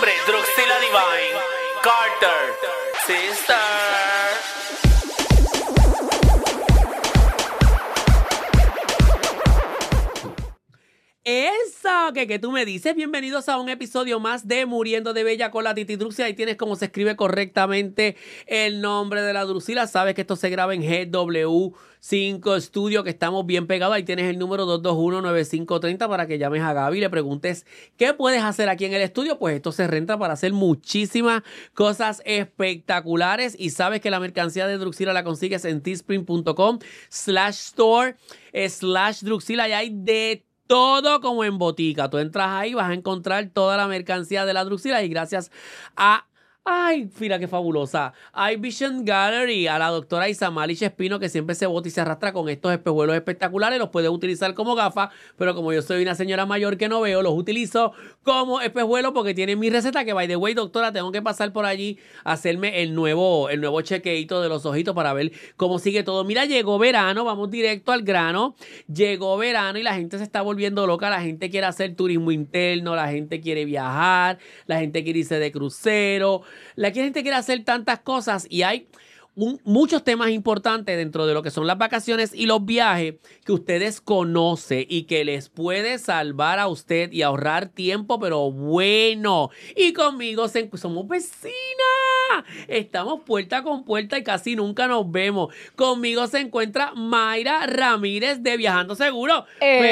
nombre, Druxila Divine Carter, sister. Eso, que tú me dices. Bienvenidos a un episodio más de Muriendo de Bella con la Titi Druxila. Ahí tienes cómo se escribe correctamente el nombre de la Druxila. Sabes que esto se graba en GW5 Studio, que estamos bien pegados. Ahí tienes el número 221-9530 para que llames a Gaby y le preguntes qué puedes hacer aquí en el estudio. Pues esto se renta para hacer muchísimas cosas espectaculares. Y sabes que la mercancía de Druxila la consigues en teespring.com/store/Druxila. Y hay de todo como en botica. Tú entras ahí, vas a encontrar toda la mercancía de la Druxila y gracias a... ¡Ay, mira qué fabulosa! iVision Gallery, a la doctora Isamalish Espino, que siempre se bota y se arrastra con estos espejuelos espectaculares. Los puedes utilizar como gafas, pero como yo soy una señora mayor que no veo, los utilizo como espejuelos porque tienen mi receta que, by the way, doctora, tengo que pasar por allí a hacerme el nuevo chequeito de los ojitos para ver cómo sigue todo. Mira, llegó verano, vamos directo al grano. Llegó verano y la gente se está volviendo loca. La gente quiere hacer turismo interno, la gente quiere viajar, la gente quiere irse de crucero. La gente quiere hacer tantas cosas y hay muchos temas importantes dentro de lo que son las vacaciones y los viajes que ustedes conocen y que les puede salvar a usted y ahorrar tiempo, pero bueno. Y conmigo somos vecinas. Estamos puerta con puerta y casi nunca nos vemos. Conmigo se encuentra Mayra Ramírez de Viajando Seguro.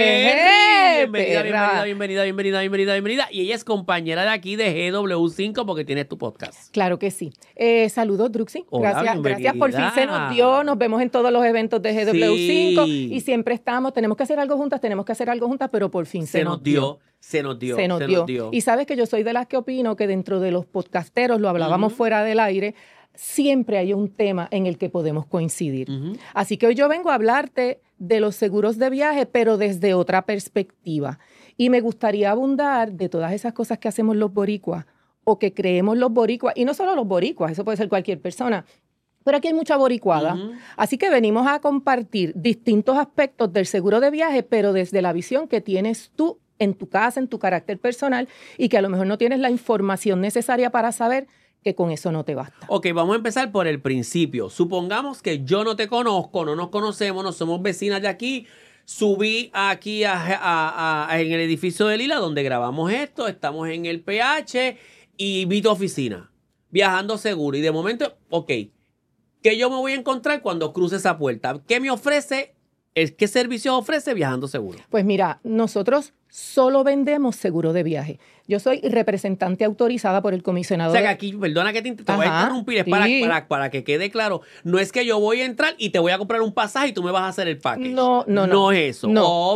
Bienvenida. Y ella es compañera de aquí de GW5 porque tienes tu podcast. Claro que sí. Saludos, Druxy. Hola, Gracias, por fin se nos dio. Nos vemos en todos los eventos de GW5 Sí. y siempre estamos. Tenemos que hacer algo juntas, pero por fin se nos dio. Se nos dio. Y sabes que yo soy de las que opino que dentro de los podcasteros, lo hablábamos fuera del aire, siempre hay un tema en el que podemos coincidir. Así que hoy yo vengo a hablarte de los seguros de viaje, pero desde otra perspectiva. Y me gustaría abundar de todas esas cosas que hacemos los boricuas o que creemos los boricuas, y no solo los boricuas, eso puede ser cualquier persona. Pero aquí hay mucha boricuada. Así que venimos a compartir distintos aspectos del seguro de viaje, pero desde la visión que tienes tú en tu casa, en tu carácter personal, y que a lo mejor no tienes la información necesaria para saber que con eso no te basta. Ok, vamos a empezar por el principio. Supongamos que yo no te conozco, no nos conocemos, no somos vecinas de aquí. Subí aquí en el edificio de Lila, donde grabamos esto, estamos en el PH y vi tu oficina, Viajando Seguro. Y de momento, ok, ¿qué yo me voy a encontrar cuando cruce esa puerta? ¿Qué me ofrece? ¿Qué servicios ofrece Viajando Seguro? Pues mira, nosotros solo vendemos seguro de viaje. Yo soy representante autorizada por el comisionado. O sea, que aquí, perdona que te voy a interrumpir, es sí. para que quede claro. No es que yo voy a entrar y te voy a comprar un pasaje y tú me vas a hacer el package. No. No es eso. No.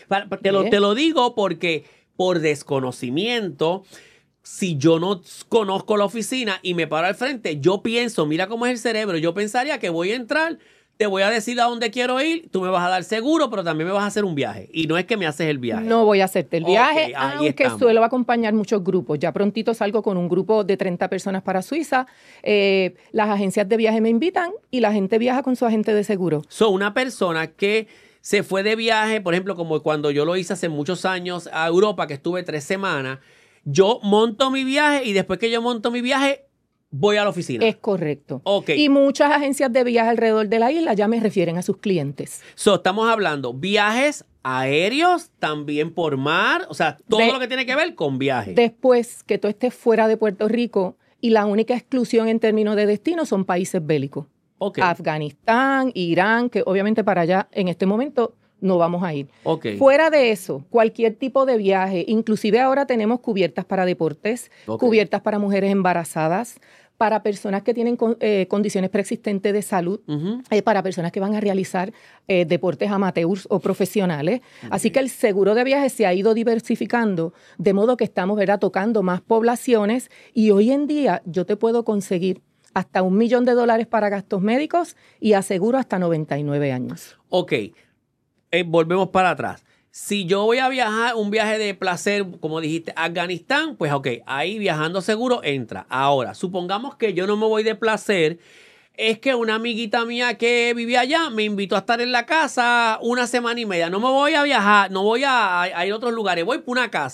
Te lo digo porque por desconocimiento, si yo no conozco la oficina y me paro al frente, yo pienso, mira cómo es el cerebro, yo pensaría que voy a entrar, te voy a decir a dónde quiero ir, tú me vas a dar seguro, pero también me vas a hacer un viaje. Y no es que me haces el viaje. No voy a hacerte el viaje, Okay, ahí aunque estamos. suelo acompañar muchos grupos. Ya prontito salgo con un grupo de 30 personas para Suiza. Las agencias de viaje me invitan y la gente viaja con su agente de seguro. Una persona que se fue de viaje, por ejemplo, como cuando yo lo hice hace muchos años a Europa, que estuve 3 semanas, yo monto mi viaje y después que yo monto mi viaje, voy a la oficina. Es correcto. Ok. Y muchas agencias de viaje alrededor de la isla ya me refieren a sus clientes. Estamos hablando viajes aéreos, también por mar, o sea, todo lo que tiene que ver con viajes. Después que tú estés fuera de Puerto Rico y la única exclusión en términos de destino son países bélicos. Okay. Afganistán, Irán, que obviamente para allá en este momento no vamos a ir. Okay. Fuera de eso, cualquier tipo de viaje, inclusive ahora tenemos cubiertas para deportes, cubiertas para mujeres embarazadas, para personas que tienen condiciones preexistentes de salud, para personas que van a realizar deportes amateurs o profesionales. Así que el seguro de viaje se ha ido diversificando, de modo que estamos, ¿verdad?, tocando más poblaciones y hoy en día yo te puedo conseguir hasta $1 millón para gastos médicos y aseguro hasta 99 años. Ok, volvemos para atrás. Si yo voy a viajar, un viaje de placer, como dijiste, a Afganistán, pues ok, ahí Viajando Seguro entra. Ahora, supongamos que yo no me voy de placer, es que una amiguita mía que vivía allá me invitó a estar en la casa 1 semana y media. No me voy a viajar, no voy a ir a otros lugares, voy por una casa.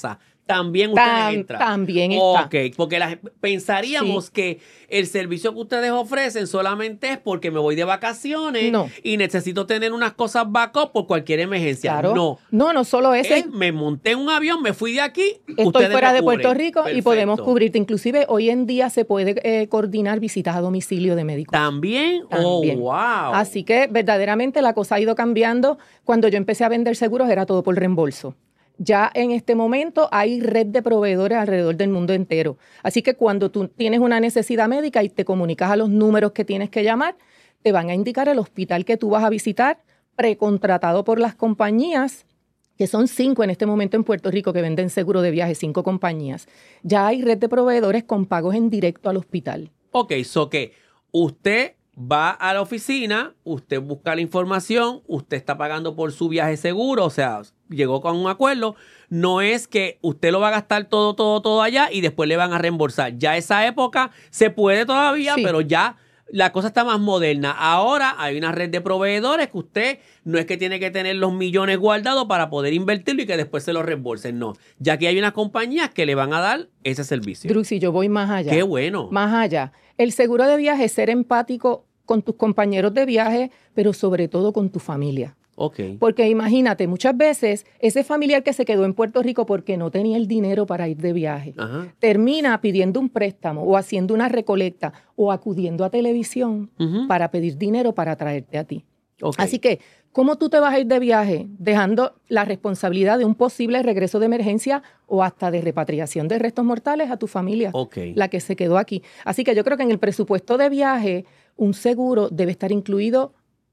también ustedes entran. También está. Ok, porque pensaríamos que el servicio que ustedes ofrecen solamente es porque me voy de vacaciones y necesito tener unas cosas backup por cualquier emergencia. Claro. No solo eso. Me monté en un avión, me fui de aquí, estoy fuera de Puerto Rico. Perfecto. Y podemos cubrirte. Inclusive hoy en día se puede coordinar visitas a domicilio de médicos. ¿También? Oh, wow. Así que verdaderamente la cosa ha ido cambiando. Cuando yo empecé a vender seguros era todo por reembolso. Ya en este momento hay red de proveedores alrededor del mundo entero. Así que cuando tú tienes una necesidad médica y te comunicas a los números que tienes que llamar, te van a indicar el hospital que tú vas a visitar, precontratado por las compañías, que son 5 en este momento en Puerto Rico que venden seguro de viaje, 5 compañías. Ya hay red de proveedores con pagos en directo al hospital. Ok, que usted va a la oficina, usted busca la información, usted está pagando por su viaje seguro, o sea, llegó con un acuerdo. No es que usted lo va a gastar todo allá y después le van a reembolsar. Ya esa época se puede todavía, pero ya la cosa está más moderna. Ahora hay una red de proveedores que usted no es que tiene que tener los millones guardados para poder invertirlo y que después se los reembolsen. No, ya que hay unas compañías que le van a dar ese servicio. Druxy, yo voy más allá. ¡Qué bueno! Más allá. El seguro de viaje es ser empático con tus compañeros de viaje, pero sobre todo con tu familia. Okay. Porque imagínate, muchas veces ese familiar que se quedó en Puerto Rico porque no tenía el dinero para ir de viaje, termina pidiendo un préstamo o haciendo una recolecta o acudiendo a televisión para pedir dinero para traerte a ti. Okay. Así que, ¿cómo tú te vas a ir de viaje dejando la responsabilidad de un posible regreso de emergencia o hasta de repatriación de restos mortales a tu familia, la que se quedó aquí? Así que yo creo que en el presupuesto de viaje un seguro debe estar incluido,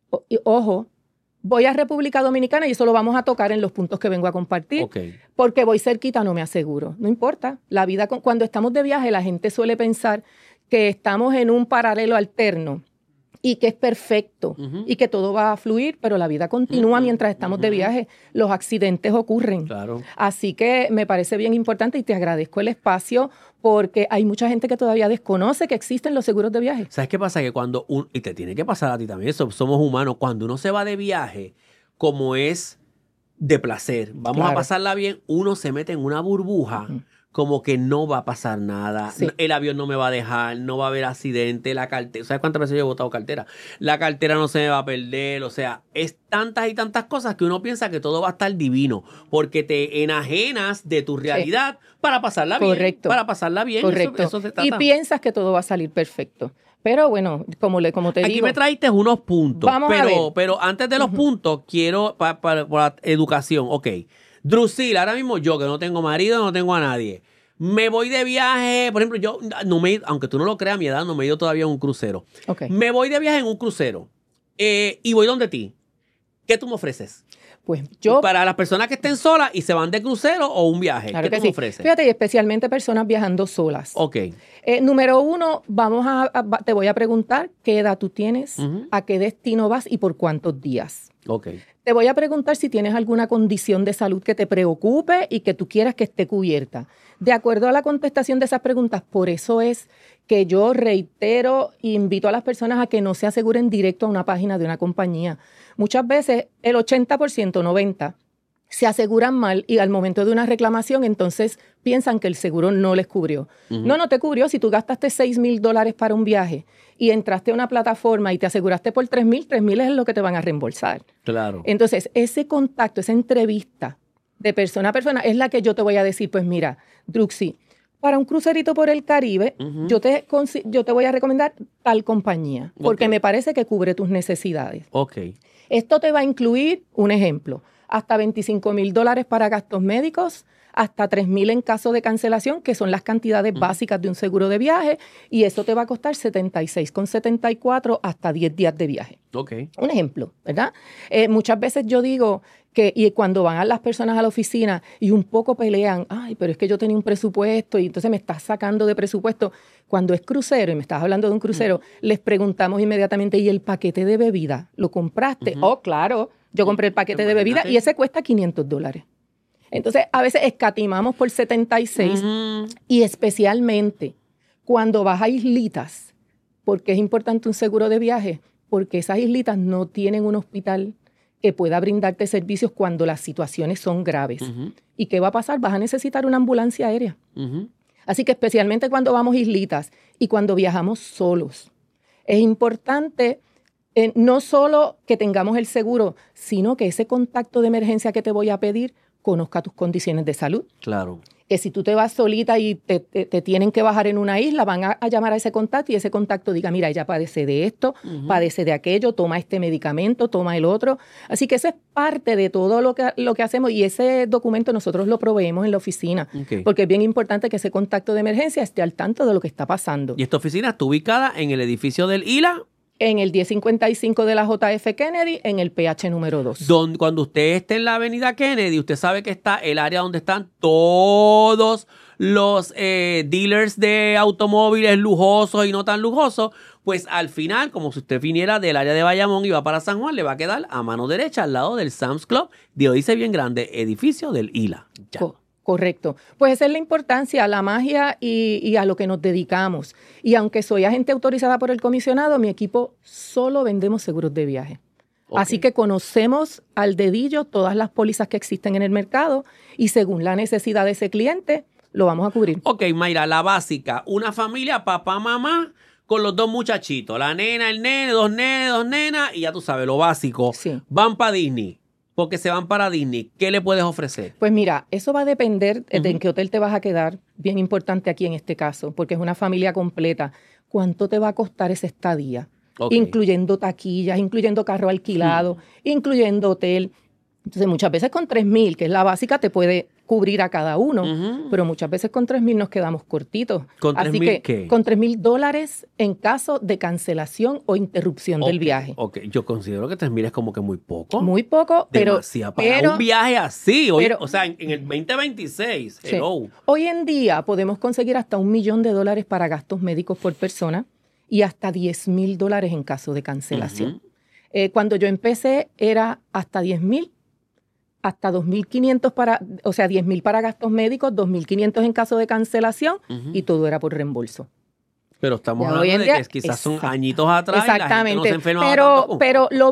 ojo, voy a República Dominicana y eso lo vamos a tocar en los puntos que vengo a compartir. Porque voy cerquita, no me aseguro. No importa. La vida, cuando estamos de viaje, la gente suele pensar que estamos en un paralelo alterno y que es perfecto y que todo va a fluir, pero la vida continúa mientras estamos de viaje. Los accidentes ocurren. Claro. Así que me parece bien importante y te agradezco el espacio porque hay mucha gente que todavía desconoce que existen los seguros de viaje. ¿Sabes qué pasa? Que cuando y te tiene que pasar a ti también, somos humanos, cuando uno se va de viaje, como es de placer, vamos a pasarla bien, uno se mete en una burbuja como que no va a pasar nada, el avión no me va a dejar, no va a haber accidente, la cartera, ¿sabes cuántas veces yo he botado cartera? La cartera no se me va a perder, o sea, es tantas y tantas cosas que uno piensa que todo va a estar divino, porque te enajenas de tu realidad para pasarla bien. Correcto. Para pasarla bien. Correcto. Eso se trata. Y piensas que todo va a salir perfecto. Pero bueno, como te digo. Aquí me traiste unos puntos. Vamos a ver. Pero antes de los puntos, quiero para educación. Ok. Drusil, ahora mismo yo que no tengo marido, no tengo a nadie. Me voy de viaje, por ejemplo, yo no me, aunque tú no lo creas, a mi edad no me he ido todavía a un crucero. Me voy de viaje en un crucero y voy donde ti. ¿Qué tú me ofreces? Pues yo... Para las personas que estén solas y se van de crucero o un viaje. Claro ¿Qué tú me ofreces? Fíjate, y especialmente personas viajando solas. Ok. Número 1, te voy a preguntar qué edad tú tienes, a qué destino vas y por cuántos días. Ok. Te voy a preguntar si tienes alguna condición de salud que te preocupe y que tú quieras que esté cubierta. De acuerdo a la contestación de esas preguntas, por eso es que yo reitero e invito a las personas a que no se aseguren directo a una página de una compañía. Muchas veces el 80%, 90%, se aseguran mal y al momento de una reclamación entonces piensan que el seguro no les cubrió. No te cubrió. Si tú gastaste $6,000 para un viaje y entraste a una plataforma y te aseguraste por $3,000 es lo que te van a reembolsar. Claro. Entonces, ese contacto, esa entrevista de persona a persona es la que yo te voy a decir, pues mira, Druxy, para un crucerito por el Caribe, yo te voy a recomendar tal compañía, porque me parece que cubre tus necesidades. Esto te va a incluir, un ejemplo, hasta $25,000 para gastos médicos, hasta $3,000 en caso de cancelación, que son las cantidades básicas de un seguro de viaje, y eso te va a costar $76,74 hasta 10 días de viaje. Un ejemplo, ¿verdad? Muchas veces yo digo que, y cuando van a las personas a la oficina y un poco pelean, ay, pero es que yo tenía un presupuesto y entonces me estás sacando de presupuesto. Cuando es crucero, y me estás hablando de un crucero, les preguntamos inmediatamente, ¿y el paquete de bebida? ¿Lo compraste? Oh, claro, yo compré el paquete de bebida y ese cuesta $500. Entonces, a veces escatimamos por 76 y especialmente cuando vas a islitas, porque es importante un seguro de viaje, porque esas islitas no tienen un hospital que pueda brindarte servicios cuando las situaciones son graves. Ujú. ¿Y qué va a pasar? Vas a necesitar una ambulancia aérea. Ujú. Así que especialmente cuando vamos islitas y cuando viajamos solos, es importante no solo que tengamos el seguro, sino que ese contacto de emergencia que te voy a pedir conozca tus condiciones de salud. Claro. Que si tú te vas solita y te tienen que bajar en una isla, van a llamar a ese contacto y ese contacto diga, mira, ella padece de esto, padece de aquello, toma este medicamento, toma el otro. Así que eso es parte de todo lo que hacemos y ese documento nosotros lo proveemos en la oficina. Okay. Porque es bien importante que ese contacto de emergencia esté al tanto de lo que está pasando. ¿Y esta oficina está ubicada en el edificio del ILA? En el 1055 de la JF Kennedy, en el PH número 2. Cuando usted esté en la avenida Kennedy, usted sabe que está el área donde están todos los dealers de automóviles lujosos y no tan lujosos, pues al final, como si usted viniera del área de Bayamón y va para San Juan, le va a quedar a mano derecha al lado del Sam's Club, dice bien grande, edificio del ILA. Ya. Correcto. Pues esa es la importancia, a la magia y a lo que nos dedicamos. Y aunque soy agente autorizada por el comisionado, mi equipo solo vendemos seguros de viaje. Okay. Así que conocemos al dedillo todas las pólizas que existen en el mercado y según la necesidad de ese cliente, lo vamos a cubrir. Ok, Mayra, la básica. Una familia, papá, mamá, con los dos muchachitos. La nena, el nene, dos nenas y ya tú sabes, lo básico. Sí. Van para Disney. Porque se van para Disney. ¿Qué le puedes ofrecer? Pues mira, eso va a depender de en qué hotel te vas a quedar. Bien importante aquí en este caso, porque es una familia completa. ¿Cuánto te va a costar esa estadía? Okay. Incluyendo taquillas, incluyendo carro alquilado, incluyendo hotel. Entonces, muchas veces con 3,000, que es la básica, te puede cubrir a cada uno. Pero muchas veces con 3,000 nos quedamos cortitos. ¿Con 3,000 qué? Con $3,000 en caso de cancelación o interrupción del viaje. Ok, yo considero que 3,000 es como que muy poco. Muy poco, pero para un viaje así, o sea, en el 2026. Sí. Hoy en día podemos conseguir hasta $1 millón para gastos médicos por persona y hasta $10,000 en caso de cancelación. Cuando yo empecé era hasta 10,000. Hasta 2,500 10,000 para gastos médicos, 2,500 en caso de cancelación y todo era por reembolso. Pero estamos hablando de que quizás son añitos atrás. Exactamente. Y la gente no se enfermaba pero lo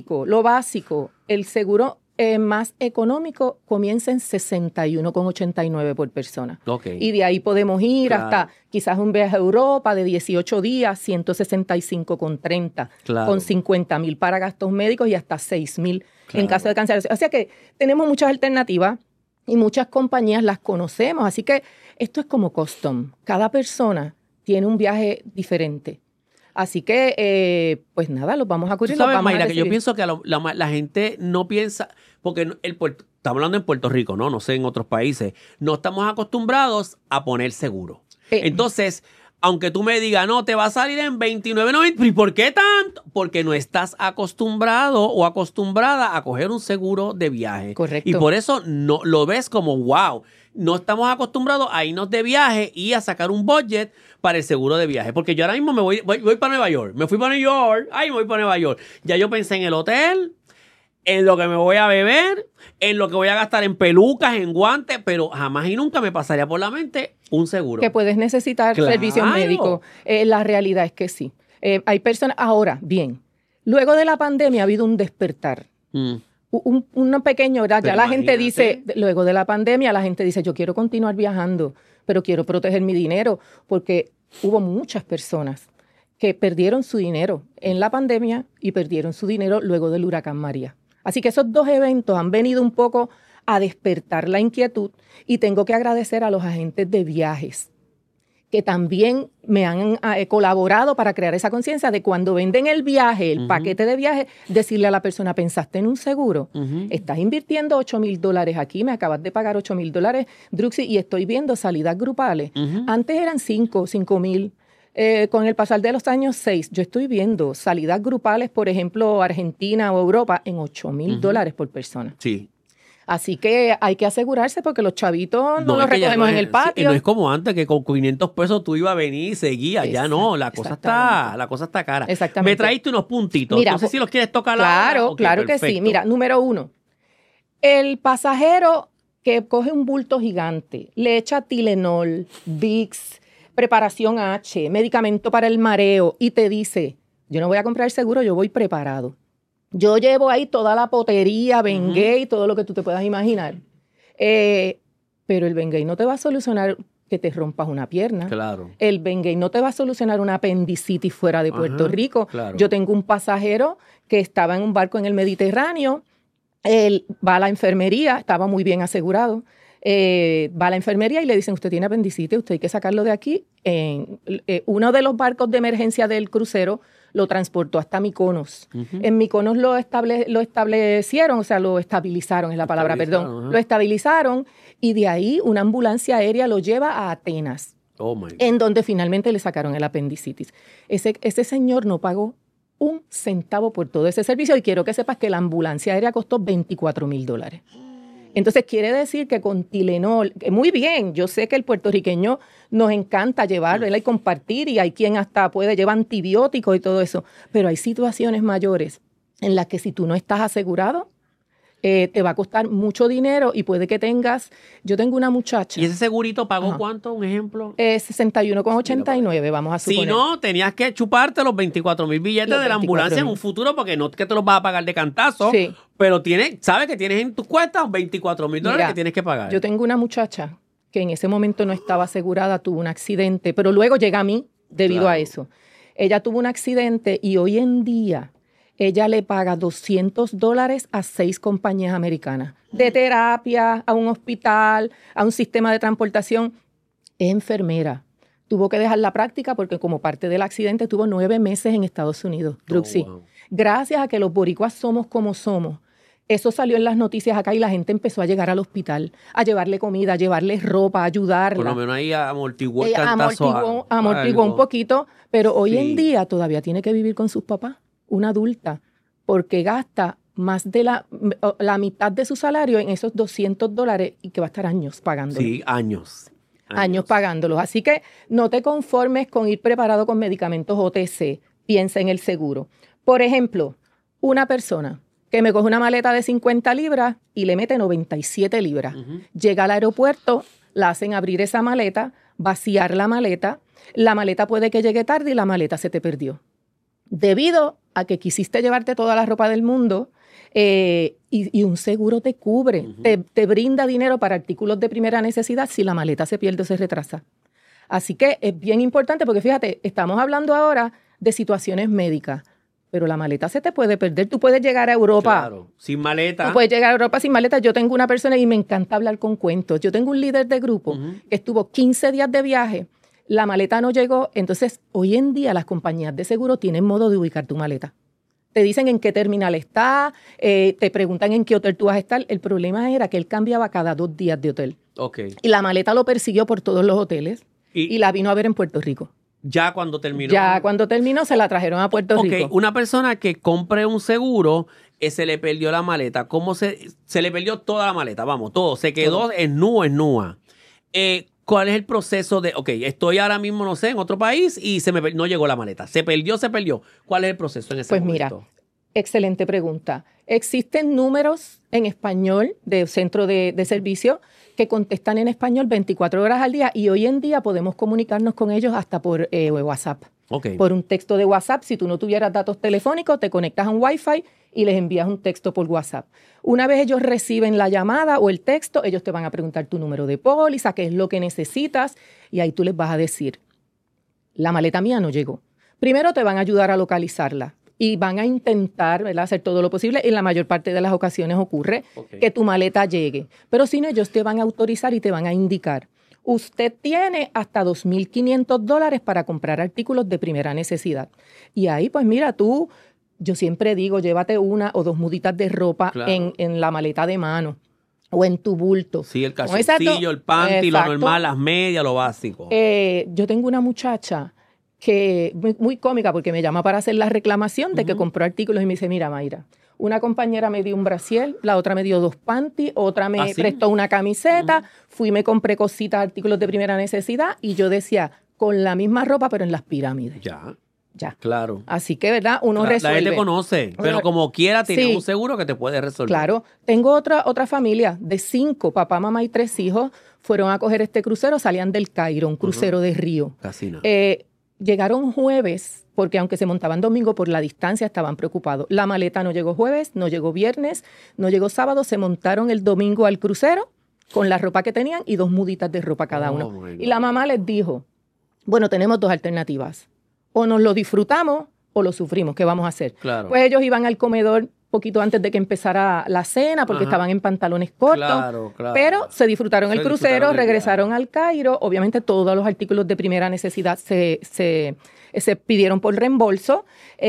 básico, el seguro más económico comienza en $61,89 por persona. Okay. Y de ahí podemos ir hasta quizás un viaje a Europa de 18 días, $165,30, con 50,000 para gastos médicos y hasta 6,000 en caso de cancelación. O sea que tenemos muchas alternativas y muchas compañías las conocemos. Así que esto es como custom. Cada persona tiene un viaje diferente. Así que, pues nada, los vamos a cubrir. ¿Tú sabes, Mayra, que yo pienso que la gente no piensa, porque estamos hablando en Puerto Rico, ¿no? No sé, en otros países. No estamos acostumbrados a poner seguro. Entonces, aunque tú me digas, no, te va a salir en $29.90, ¿y por qué tanto? Porque no estás acostumbrado o acostumbrada a coger un seguro de viaje. Correcto. Y por eso no lo ves como, wow, no estamos acostumbrados a irnos de viaje y a sacar un budget para el seguro de viaje. Porque yo ahora mismo voy para Nueva York. Me fui para New York. Me voy para Nueva York. Ya yo pensé en el hotel, en lo que me voy a beber, en lo que voy a gastar en pelucas, en guantes, pero jamás y nunca me pasaría por la mente un seguro. Que puedes necesitar servicios médicos. La realidad es que sí. Hay personas... Ahora, bien, luego de la pandemia ha habido un despertar. Un pequeño, ¿verdad? Ya la gente dice, luego de la pandemia, la gente dice, yo quiero continuar viajando, pero quiero proteger mi dinero, porque hubo muchas personas que perdieron su dinero en la pandemia y perdieron su dinero luego del huracán María. Así que esos dos eventos han venido un poco a despertar la inquietud y tengo que agradecer a los agentes de viajes que también me han colaborado para crear esa conciencia de cuando venden el viaje, el paquete de viaje, decirle a la persona, ¿pensaste en un seguro? Estás invirtiendo $8,000 aquí, me acabas de pagar $8,000, Druxy, y estoy viendo salidas grupales. Antes eran 5,000. Con el pasar de los años 6, yo estoy viendo salidas grupales, por ejemplo, Argentina o Europa, en $8,000 por persona. Sí. Así que hay que asegurarse porque los chavitos no los recogemos en el patio. No es como antes que con 500 pesos tú ibas a venir y seguías. Ya no, la cosa está cara. Exactamente. Me traíste unos puntitos. Mira, no sé si los quieres tocar ahora. Claro que sí. Mira, número 1. El pasajero que coge un bulto gigante, le echa Tylenol, Vicks, preparación H, medicamento para el mareo y te dice, yo no voy a comprar seguro, yo voy preparado. Yo llevo ahí toda la potería, Bengay, todo lo que tú te puedas imaginar. Pero el Bengay no te va a solucionar que te rompas una pierna. Claro. El Bengay no te va a solucionar una apendicitis fuera de Puerto Rico. Claro. Yo tengo un pasajero que estaba en un barco en el Mediterráneo. Él va a la enfermería, estaba muy bien asegurado. Va a la enfermería y le dicen, usted tiene apendicitis, usted hay que sacarlo de aquí. Uno de los barcos de emergencia del crucero lo transportó hasta Mykonos. En Mykonos lo establecieron, o sea, lo estabilizaron, es la palabra, perdón. Lo estabilizaron y de ahí una ambulancia aérea lo lleva a Atenas, en donde finalmente le sacaron el apendicitis. Ese señor no pagó un centavo por todo ese servicio y quiero que sepas que la ambulancia aérea costó $24,000. Entonces, quiere decir que con Tylenol, muy bien, yo sé que el puertorriqueño nos encanta llevarlo y compartir y hay quien hasta puede llevar antibióticos y todo eso, pero hay situaciones mayores en las que si tú no estás asegurado, te va a costar mucho dinero y puede que tengas, yo tengo una muchacha. ¿Y ese segurito pagó cuánto, un ejemplo? 61,89, vamos a suponer. Si no, tenías que chuparte los 24,000 billetes de la ambulancia en un futuro porque no que te los vas a pagar de cantazo, pero sabes que tienes en tus cuentas $24,000 que tienes que pagar. Yo tengo una muchacha que en ese momento no estaba asegurada, tuvo un accidente, pero luego llega a mí debido a eso. Ella tuvo un accidente y hoy en día ella le paga $200 a 6 compañías americanas, de terapia, a un hospital, a un sistema de transportación. Es enfermera. Tuvo que dejar la práctica porque como parte del accidente tuvo 9 meses en Estados Unidos. Druxy. Wow. Gracias a que los boricuas somos como somos. Eso salió en las noticias acá y la gente empezó a llegar al hospital, a llevarle comida, a llevarle ropa, a ayudarla. Por lo menos ahí amortiguó el cantazo. Amortiguó un poquito, pero hoy en día todavía tiene que vivir con sus papás, una adulta, porque gasta más de la mitad de su salario en esos $200 y que va a estar años pagándolos. Sí, años pagándolos. Así que no te conformes con ir preparado con medicamentos OTC. Piensa en el seguro. Por ejemplo, una persona que me coge una maleta de 50 libras y le mete 97 libras. Llega al aeropuerto, la hacen abrir esa maleta, vaciar la maleta puede que llegue tarde y la maleta se te perdió. Debido a que quisiste llevarte toda la ropa del mundo y un seguro te cubre, te brinda dinero para artículos de primera necesidad si la maleta se pierde o se retrasa. Así que es bien importante porque fíjate, estamos hablando ahora de situaciones médicas, pero la maleta se te puede perder. Tú puedes llegar a Europa. Claro, sin maleta. Tú puedes llegar a Europa sin maleta. Yo tengo una persona y me encanta hablar con cuentos. Yo tengo un líder de grupo que estuvo 15 días de viaje. La maleta no llegó. Entonces, hoy en día las compañías de seguro tienen modo de ubicar tu maleta. Te dicen en qué terminal está, te preguntan en qué hotel tú vas a estar. El problema era que él cambiaba cada 2 días de hotel. Okay. Y la maleta lo persiguió por todos los hoteles y la vino a ver en Puerto Rico. Ya cuando terminó. Se la trajeron a Puerto Rico. Una persona que compre un seguro, se le perdió la maleta. ¿Cómo se le perdió toda la maleta? Vamos, todo. Se quedó en nua. ¿Cuál es el proceso de, estoy ahora mismo, no sé, en otro país y no llegó la maleta? Se perdió. ¿Cuál es el proceso en ese momento? Pues mira, excelente pregunta. Existen números en español de centro de servicio que contestan en español 24 horas al día y hoy en día podemos comunicarnos con ellos hasta por WhatsApp. Por un texto de WhatsApp. Si tú no tuvieras datos telefónicos, te conectas a un Wi-Fi y les envías un texto por WhatsApp. Una vez ellos reciben la llamada o el texto, ellos te van a preguntar tu número de póliza, qué es lo que necesitas y ahí tú les vas a decir, la maleta mía no llegó. Primero te van a ayudar a localizarla. Y van a intentar, ¿verdad?, hacer todo lo posible. En la mayor parte de las ocasiones ocurre que tu maleta llegue. Pero si no, ellos te van a autorizar y te van a indicar. Usted tiene hasta $2,500 para comprar artículos de primera necesidad. Y ahí, pues mira, yo siempre digo, llévate 1 o 2 muditas de ropa en la maleta de mano o en tu bulto. Sí, el calzoncillo, el panty, lo normal, las medias, lo básico. Yo tengo una muchacha que muy cómica porque me llama para hacer la reclamación de que compró artículos y me dice, mira, Mayra, una compañera me dio un brasier, la otra me dio 2 panties, otra me prestó una camiseta, fui y me compré cositas, artículos de primera necesidad y yo decía, con la misma ropa pero en las pirámides. Ya. Claro. Así que, ¿verdad? Uno resuelve. La gente conoce, pero como quiera tiene un seguro que te puede resolver. Claro. Tengo otra familia de 5, papá, mamá y 3 hijos, fueron a coger este crucero, salían del Cairo, un crucero de río. Casi nada. Llegaron jueves, porque aunque se montaban domingo por la distancia, estaban preocupados. La maleta no llegó jueves, no llegó viernes, no llegó sábado. Se montaron el domingo al crucero con la ropa que tenían y 2 muditas de ropa cada uno. Y la mamá les dijo, bueno, tenemos 2 alternativas. O nos lo disfrutamos o lo sufrimos. ¿Qué vamos a hacer? Claro. Pues ellos iban al comedor poquito antes de que empezara la cena porque estaban en pantalones cortos. Claro. Pero se disfutaron el crucero, regresaron al Cairo. Obviamente todos los artículos de primera necesidad se pidieron por reembolso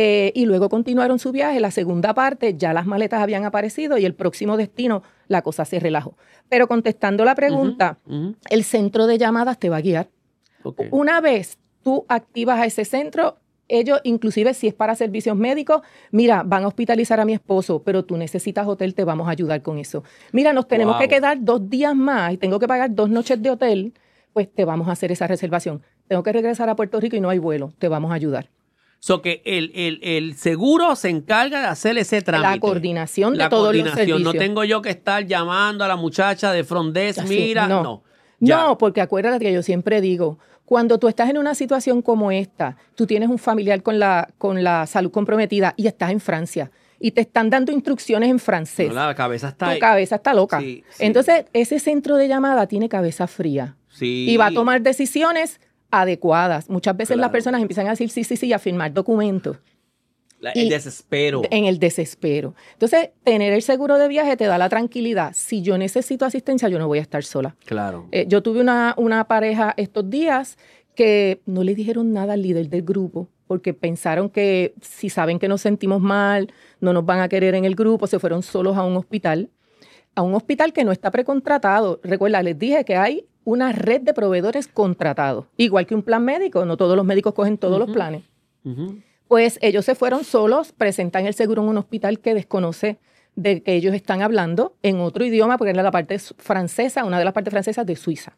y luego continuaron su viaje. La segunda parte, ya las maletas habían aparecido y el próximo destino, la cosa se relajó. Pero contestando la pregunta, el centro de llamadas te va a guiar. Okay. Una vez tú activas a ese centro, ellos, inclusive si es para servicios médicos, mira, van a hospitalizar a mi esposo, pero tú necesitas hotel, te vamos a ayudar con eso. Mira, nos tenemos que quedar 2 días más y tengo que pagar 2 noches de hotel, pues te vamos a hacer esa reservación. Tengo que regresar a Puerto Rico y no hay vuelo, te vamos a ayudar. So que el seguro se encarga de hacer ese trámite. La coordinación de todos los servicios. No tengo yo que estar llamando a la muchacha de front desk, mira, no. No, porque acuérdate que yo siempre digo, cuando tú estás en una situación como esta, tú tienes un familiar con la salud comprometida y estás en Francia y te están dando instrucciones en francés. No, la cabeza está Tu cabeza está loca. Sí. Entonces, ese centro de llamada tiene cabeza fría. Sí. Y va a tomar decisiones adecuadas. Muchas veces las personas empiezan a decir sí, a firmar documentos. El desespero. En el desespero. Entonces, tener el seguro de viaje te da la tranquilidad. Si yo necesito asistencia, yo no voy a estar sola. Claro. Yo tuve una pareja estos días que no le dijeron nada al líder del grupo porque pensaron que si saben que nos sentimos mal, no nos van a querer en el grupo, se fueron solos a un hospital que no está precontratado. Recuerda, les dije que hay una red de proveedores contratados, igual que un plan médico, no todos los médicos cogen todos los planes. Pues ellos se fueron solos, presentan el seguro en un hospital que desconoce de que ellos están hablando en otro idioma, porque es la parte francesa, una de las partes francesas de Suiza.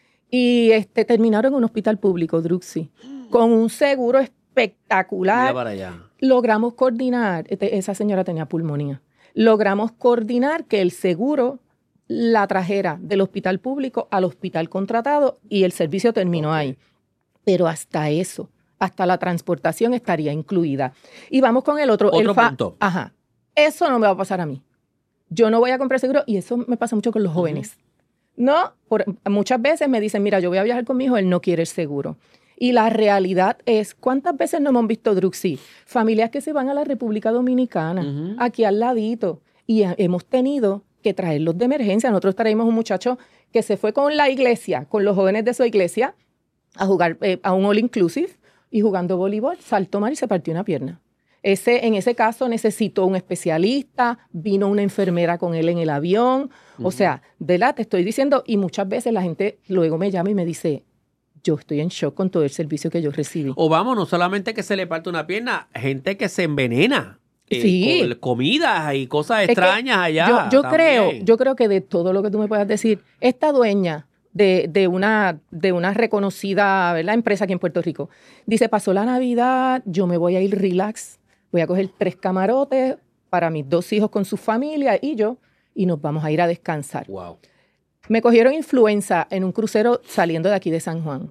Y terminaron en un hospital público, Druxy, con un seguro espectacular. Mira para allá. Logramos coordinar, esa señora tenía pulmonía, logramos coordinar que el seguro la trajera del hospital público al hospital contratado y el servicio terminó ahí. Pero hasta eso, hasta la transportación estaría incluida. Y vamos con el otro. Otro punto. Ajá. Eso no me va a pasar a mí. Yo no voy a comprar seguro y eso me pasa mucho con los jóvenes. No, muchas veces me dicen, mira, yo voy a viajar con mi hijo, él no quiere el seguro. Y la realidad es, ¿cuántas veces no hemos visto, Druxy? Familias que se van a la República Dominicana, aquí al ladito, y hemos tenido que traerlos de emergencia. Nosotros traímos un muchacho que se fue con la iglesia, con los jóvenes de su iglesia, a jugar a un all inclusive, y jugando voleibol, saltó mal y se partió una pierna. En ese caso necesitó un especialista, vino una enfermera con él en el avión. O sea, te estoy diciendo, y muchas veces la gente luego me llama y me dice, yo estoy en shock con todo el servicio que yo recibí. O vamos, no solamente que se le parte una pierna, gente que se envenena. Sí. Con comidas y cosas extrañas allá. Yo creo que de todo lo que tú me puedas decir, esta dueña de una reconocida, ¿verdad?, empresa aquí en Puerto Rico, dice, pasó la Navidad, yo me voy a ir relax, voy a coger 3 camarotes para mis 2 hijos con su familia y yo, y nos vamos a ir a descansar. Wow. Me cogieron influenza en un crucero saliendo de aquí de San Juan.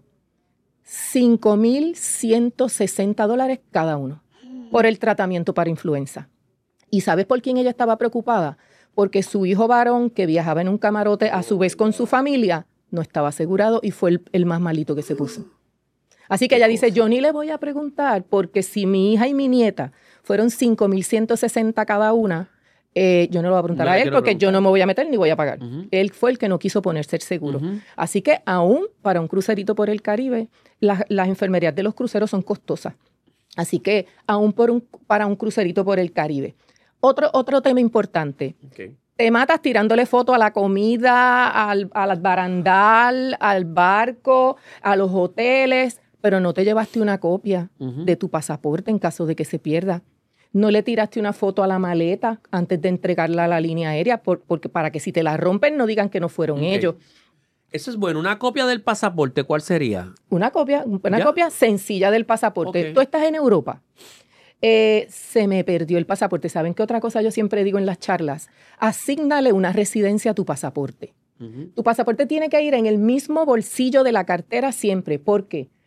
$5,160 cada uno por el tratamiento para influenza. ¿Y sabes por quién ella estaba preocupada? Porque su hijo varón, que viajaba en un camarote a su vez con su familia, no estaba asegurado y fue el más malito que se puso. Así que ella dice, yo ni le voy a preguntar, porque si mi hija y mi nieta fueron $5,160 cada una, yo no le voy a preguntar a él porque yo no me voy a meter ni voy a pagar. Él fue el que no quiso ponerse el seguro. Así que aún para un crucerito por el Caribe, las enfermerías de los cruceros son costosas. Así que aún para un crucerito por el Caribe. Otro tema importante. Okay. Te matas tirándole foto a la comida, al barandal, al barco, a los hoteles, pero no te llevaste una copia de tu pasaporte en caso de que se pierda. No le tiraste una foto a la maleta antes de entregarla a la línea aérea porque para que si te la rompen no digan que no fueron ellos. Eso es bueno. ¿Una copia del pasaporte cuál sería? Una copia sencilla del pasaporte. Okay. Tú estás en Europa. Se me perdió el pasaporte. ¿Saben qué otra cosa yo siempre digo en las charlas? Asígnale una residencia a tu pasaporte. Tu pasaporte tiene que ir en el mismo bolsillo de la cartera siempre. ¿Por qué?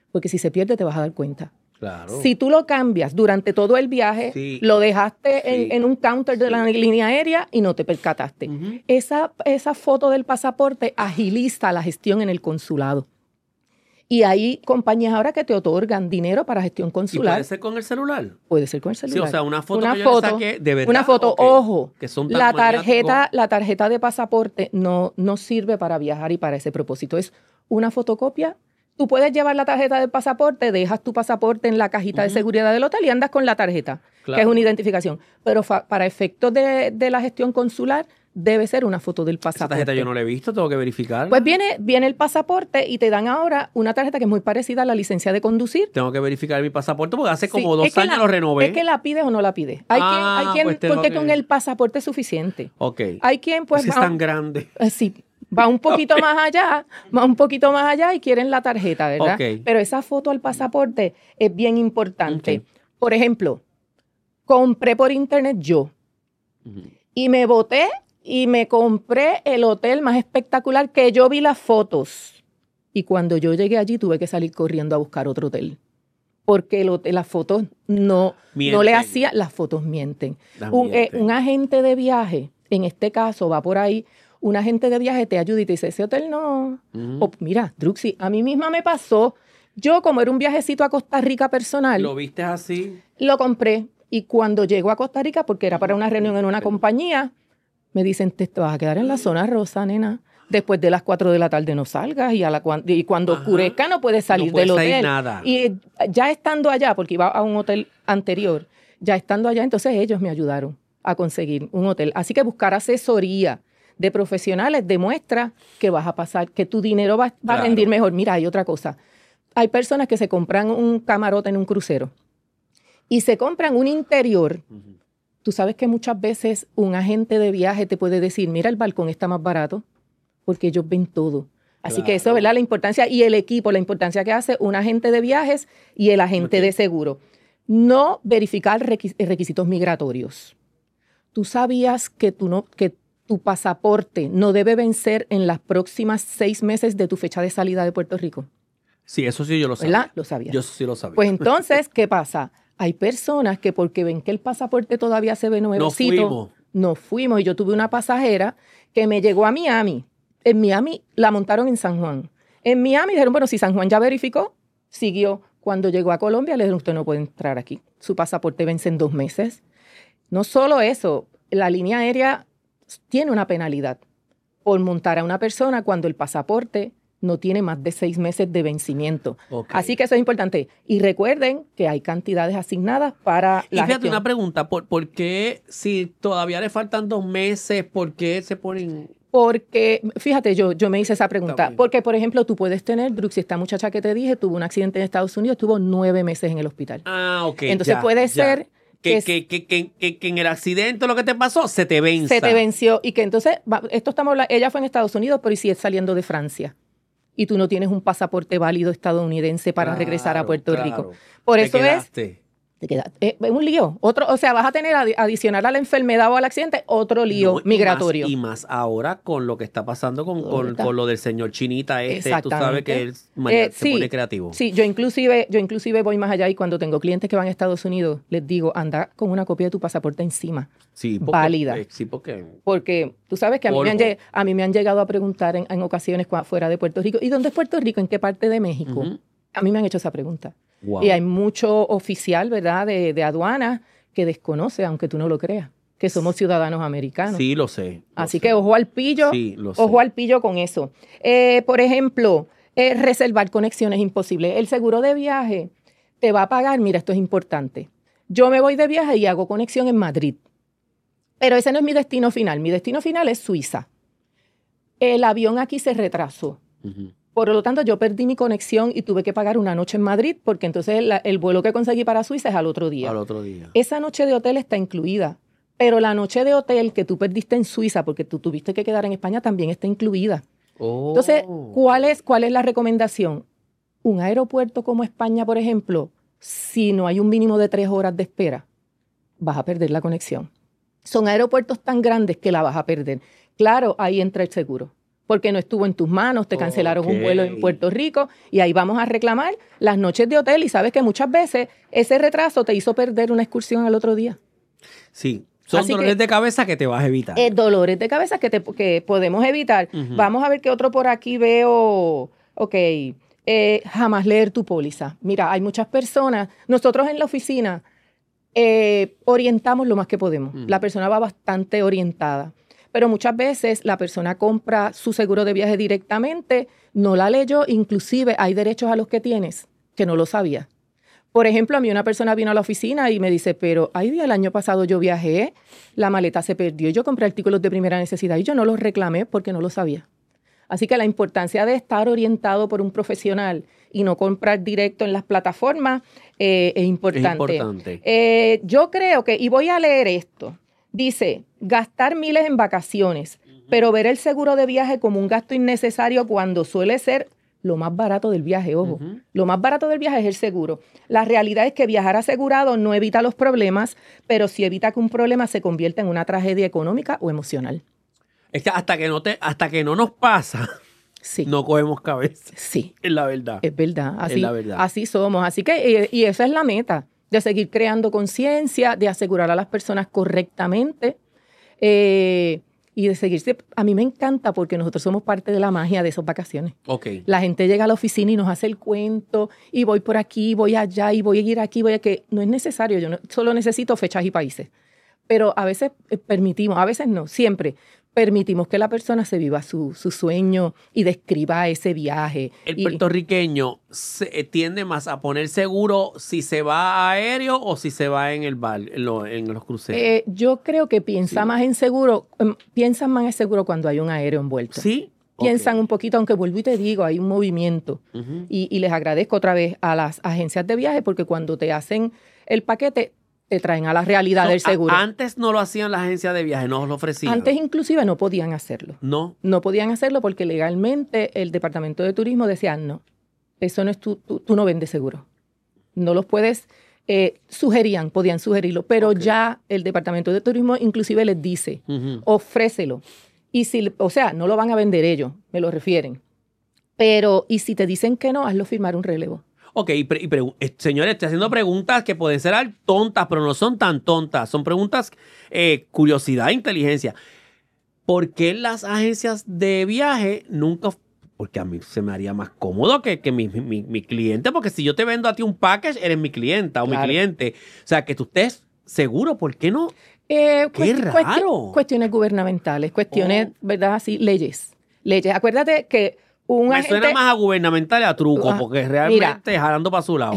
porque si se pierde te vas a dar cuenta. Claro. Si tú lo cambias durante todo el viaje, Sí. lo dejaste Sí. en un counter de la línea aérea y no te percataste. Ujú. Esa foto del pasaporte agiliza la gestión en el consulado. Y hay compañías ahora que te otorgan dinero para gestión ¿Y consular. puede ser con el celular? Puede ser con el Sí, celular. o sea, una foto que yo le saqué, ¿de verdad? Una foto, Ok. ojo, Que son tan la maniáticos. tarjeta de pasaporte no sirve para viajar y para ese propósito. Es una fotocopia. Tú puedes llevar la tarjeta del pasaporte, dejas tu pasaporte en la cajita de seguridad del hotel y andas con la tarjeta, que es Claro. una identificación. Pero para efectos de la gestión consular, debe ser una foto del Esa pasaporte. tarjeta yo no la he visto, tengo que verificarla. Pues viene el pasaporte y te dan ahora una tarjeta que es muy parecida a la licencia de conducir. Tengo que verificar mi pasaporte porque hace como Sí, 2 es que años lo renové. Es que la pides o no la pides. Hay quien pues tengo porque que- con el pasaporte es suficiente. Ok. Hay quien pues Ese es tan grande. sí, va un poquito más allá y quieren la tarjeta, ¿verdad? Ok. Pero esa foto al pasaporte es bien importante. Ok. Por ejemplo, compré por internet yo Ujú. y me boté y me compré el hotel más espectacular que yo vi las fotos. Y cuando yo llegué allí tuve que salir corriendo a buscar otro hotel. Porque las fotos no le Mienten. hacían, las fotos mienten. Las Un mienten. agente de viaje, en este caso va por ahí, un agente de viaje te ayuda y te dice, ese hotel no. Ujú. O, mira, Druxy, a mí misma me pasó, yo como era un viajecito a Costa Rica personal, ¿Lo viste así? lo compré. Y cuando llego a Costa Rica, porque era para una reunión en una compañía, me dicen, te vas a quedar en la zona rosa, nena. Después de las 4 de la tarde no salgas y cuando Ajá. oscurezca no puedes salir No puedes del salir hotel. nada. Y ya estando allá, porque iba a un hotel anterior, ya estando allá, entonces ellos me ayudaron a conseguir un hotel. Así que buscar asesoría de profesionales demuestra que vas a pasar, que tu dinero va a Claro. rendir mejor. Mira, hay otra cosa. Hay personas que se compran un camarote en un crucero y se compran un interior. Ujú. Tú sabes que muchas veces un agente de viaje te puede decir, mira, el balcón está más barato, porque ellos ven todo. Así que eso, Claro. ¿verdad? La importancia y el equipo, la importancia que hace un agente de viajes y el agente Ok. de seguro. No verificar requisitos migratorios. ¿Tú sabías que tu pasaporte no debe vencer en las próximas 6 meses de tu fecha de salida de Puerto Rico? Sí, eso sí yo lo sabía. ¿Verdad? Lo sabía. Yo sí lo sabía. Pues entonces, ¿qué pasa? Hay personas que porque ven que el pasaporte todavía se ve nuevecito, no fuimos. Y yo tuve una pasajera que me llegó a Miami. En Miami la montaron en San Juan. En Miami dijeron, bueno, si San Juan ya verificó, siguió. Cuando llegó a Colombia le dijeron, usted no puede entrar aquí. Su pasaporte vence en 2 meses. No solo eso, la línea aérea tiene una penalidad por montar a una persona cuando el pasaporte no tiene más de 6 meses de vencimiento. Ok. Así que eso es importante. Y recuerden que hay cantidades asignadas para Y la fíjate, gestión. una pregunta, ¿por qué si todavía le faltan 2 meses, por qué se ponen...? Porque, fíjate, yo me hice esa Está pregunta. bien. Porque, por ejemplo, tú puedes tener, Druxy, esta muchacha que te dije, tuvo un accidente en Estados Unidos, estuvo 9 meses en el hospital. Ah, ok. Entonces ya, puede ya. ser Que que en el accidente lo que te pasó se te venza. se te venció y que entonces, esto estamos hablando, ella fue en Estados Unidos, pero ¿y si es saliendo de Francia? Y tú no tienes un pasaporte válido estadounidense para regresar a Puerto Rico. Por Te eso quedaste. te queda, es un lío. O sea, vas a tener adicional a la enfermedad o al accidente otro lío No, migratorio. Y más ahora con lo que está pasando Ahorita. con lo del señor Chinita tú sabes Exactamente. que él mañana se Sí, pone creativo. Sí, yo inclusive voy más allá y cuando tengo clientes que van a Estados Unidos, les digo, anda con una copia de tu pasaporte encima. Sí, porque, válida. Sí, porque... Porque tú sabes que a mí me han llegado a preguntar en ocasiones fuera de Puerto Rico, ¿y dónde es Puerto Rico? ¿En qué parte de México? Ujú. A mí me han hecho esa pregunta. Wow. Y hay mucho oficial, ¿verdad?, de aduana que desconoce, aunque tú no lo creas, que somos ciudadanos americanos. Sí, lo sé. Así que ojo al pillo, Sí, lo sé. ojo al pillo con eso. Por ejemplo, reservar conexiones es imposible. El seguro de viaje te va a pagar, mira, esto es importante. Yo me voy de viaje y hago conexión en Madrid, pero ese no es mi destino final. Mi destino final es Suiza. El avión aquí se retrasó. Ujú. Por lo tanto, yo perdí mi conexión y tuve que pagar una noche en Madrid porque entonces el vuelo que conseguí para Suiza es al otro día. Al otro día. Esa noche de hotel está incluida, pero la noche de hotel que tú perdiste en Suiza porque tú tuviste que quedar en España también está incluida. Oh. Entonces, ¿cuál es la recomendación? Un aeropuerto como España, por ejemplo, si no hay un mínimo de 3 horas de espera, vas a perder la conexión. Son aeropuertos tan grandes que la vas a perder. Claro, ahí entra el seguro. porque no estuvo en tus manos, te cancelaron un vuelo en Ok. Puerto Rico y ahí vamos a reclamar las noches de hotel y sabes que muchas veces ese retraso te hizo perder una excursión al otro día. Sí, son Así dolores que- de cabeza que te vas a evitar. Dolores de cabeza que podemos evitar. Ujú. Vamos a ver qué otro por aquí veo. Ok, jamás leer tu póliza. Mira, hay muchas personas, nosotros en la oficina orientamos lo más que podemos. La persona va bastante orientada, pero muchas veces la persona compra su seguro de viaje directamente, no la leyó, inclusive hay derechos a los que tienes que no lo sabía. Por ejemplo, a mí una persona vino a la oficina y me dice, pero ay, el año pasado yo viajé, la maleta se perdió y yo compré artículos de primera necesidad y yo no los reclamé porque no lo sabía. Así que la importancia de estar orientado por un profesional y no comprar directo en las plataformas es importante. Es importante. Yo creo que, y voy a leer esto, dice, gastar miles en vacaciones, pero ver el seguro de viaje como un gasto innecesario cuando suele ser lo más barato del viaje, ojo. Ujú. Lo más barato del viaje es el seguro. La realidad es que viajar asegurado no evita los problemas, pero sí evita que un problema se convierta en una tragedia económica o emocional. Es que hasta que no nos pasa, Sí. no cogemos cabeza. Sí. Es la verdad. Es verdad, así, la verdad. así somos. Así que, y esa es la meta, de seguir creando conciencia, de asegurar a las personas correctamente y de seguirse. A mí me encanta porque nosotros somos parte de la magia de esas vacaciones. Ok. La gente llega a la oficina y nos hace el cuento y voy por aquí, voy allá y voy a ir aquí, voy a que no es necesario, yo solo necesito fechas y países. Pero a veces permitimos, a veces no, siempre permitimos que la persona se viva su sueño y describa ese viaje. El puertorriqueño tiende más a poner seguro si se va aéreo o si se va en el bar, en los cruceros. Yo creo que piensa Sí. más en seguro, piensan más en seguro cuando hay un aéreo envuelto. ¿Sí? Piensan Ok. un poquito, aunque vuelvo y te digo, hay un movimiento. Ujú. Y les agradezco otra vez a las agencias de viaje porque cuando te hacen el paquete, te traen a la realidad del seguro. Antes no lo hacían las agencias de viaje, no lo ofrecían. Antes inclusive no podían hacerlo. No. No podían hacerlo porque legalmente el Departamento de Turismo decía, no, eso no es tú no vendes seguro. No los puedes, podían sugerirlo, pero Ok. ya el Departamento de Turismo inclusive les dice, Ujú. ofrécelo. Y si, o sea, no lo van a vender ellos, me lo refieren. Pero, y si te dicen que no, hazlo firmar un relevo. Ok, señores, estoy haciendo preguntas que pueden ser tontas, pero no son tan tontas. Son preguntas, curiosidad, inteligencia. ¿Por qué las agencias de viaje nunca? Porque a mí se me haría más cómodo que mi cliente, porque si yo te vendo a ti un package, eres mi clienta o mi Claro. cliente. O sea, que tú estés seguro, ¿por qué no? Qué raro. Cuestiones gubernamentales, cuestiones, Oh. ¿verdad? Así, leyes. Acuérdate que un Me agente... suena más a gubernamental y a truco, Ah, porque realmente jalando para su lado.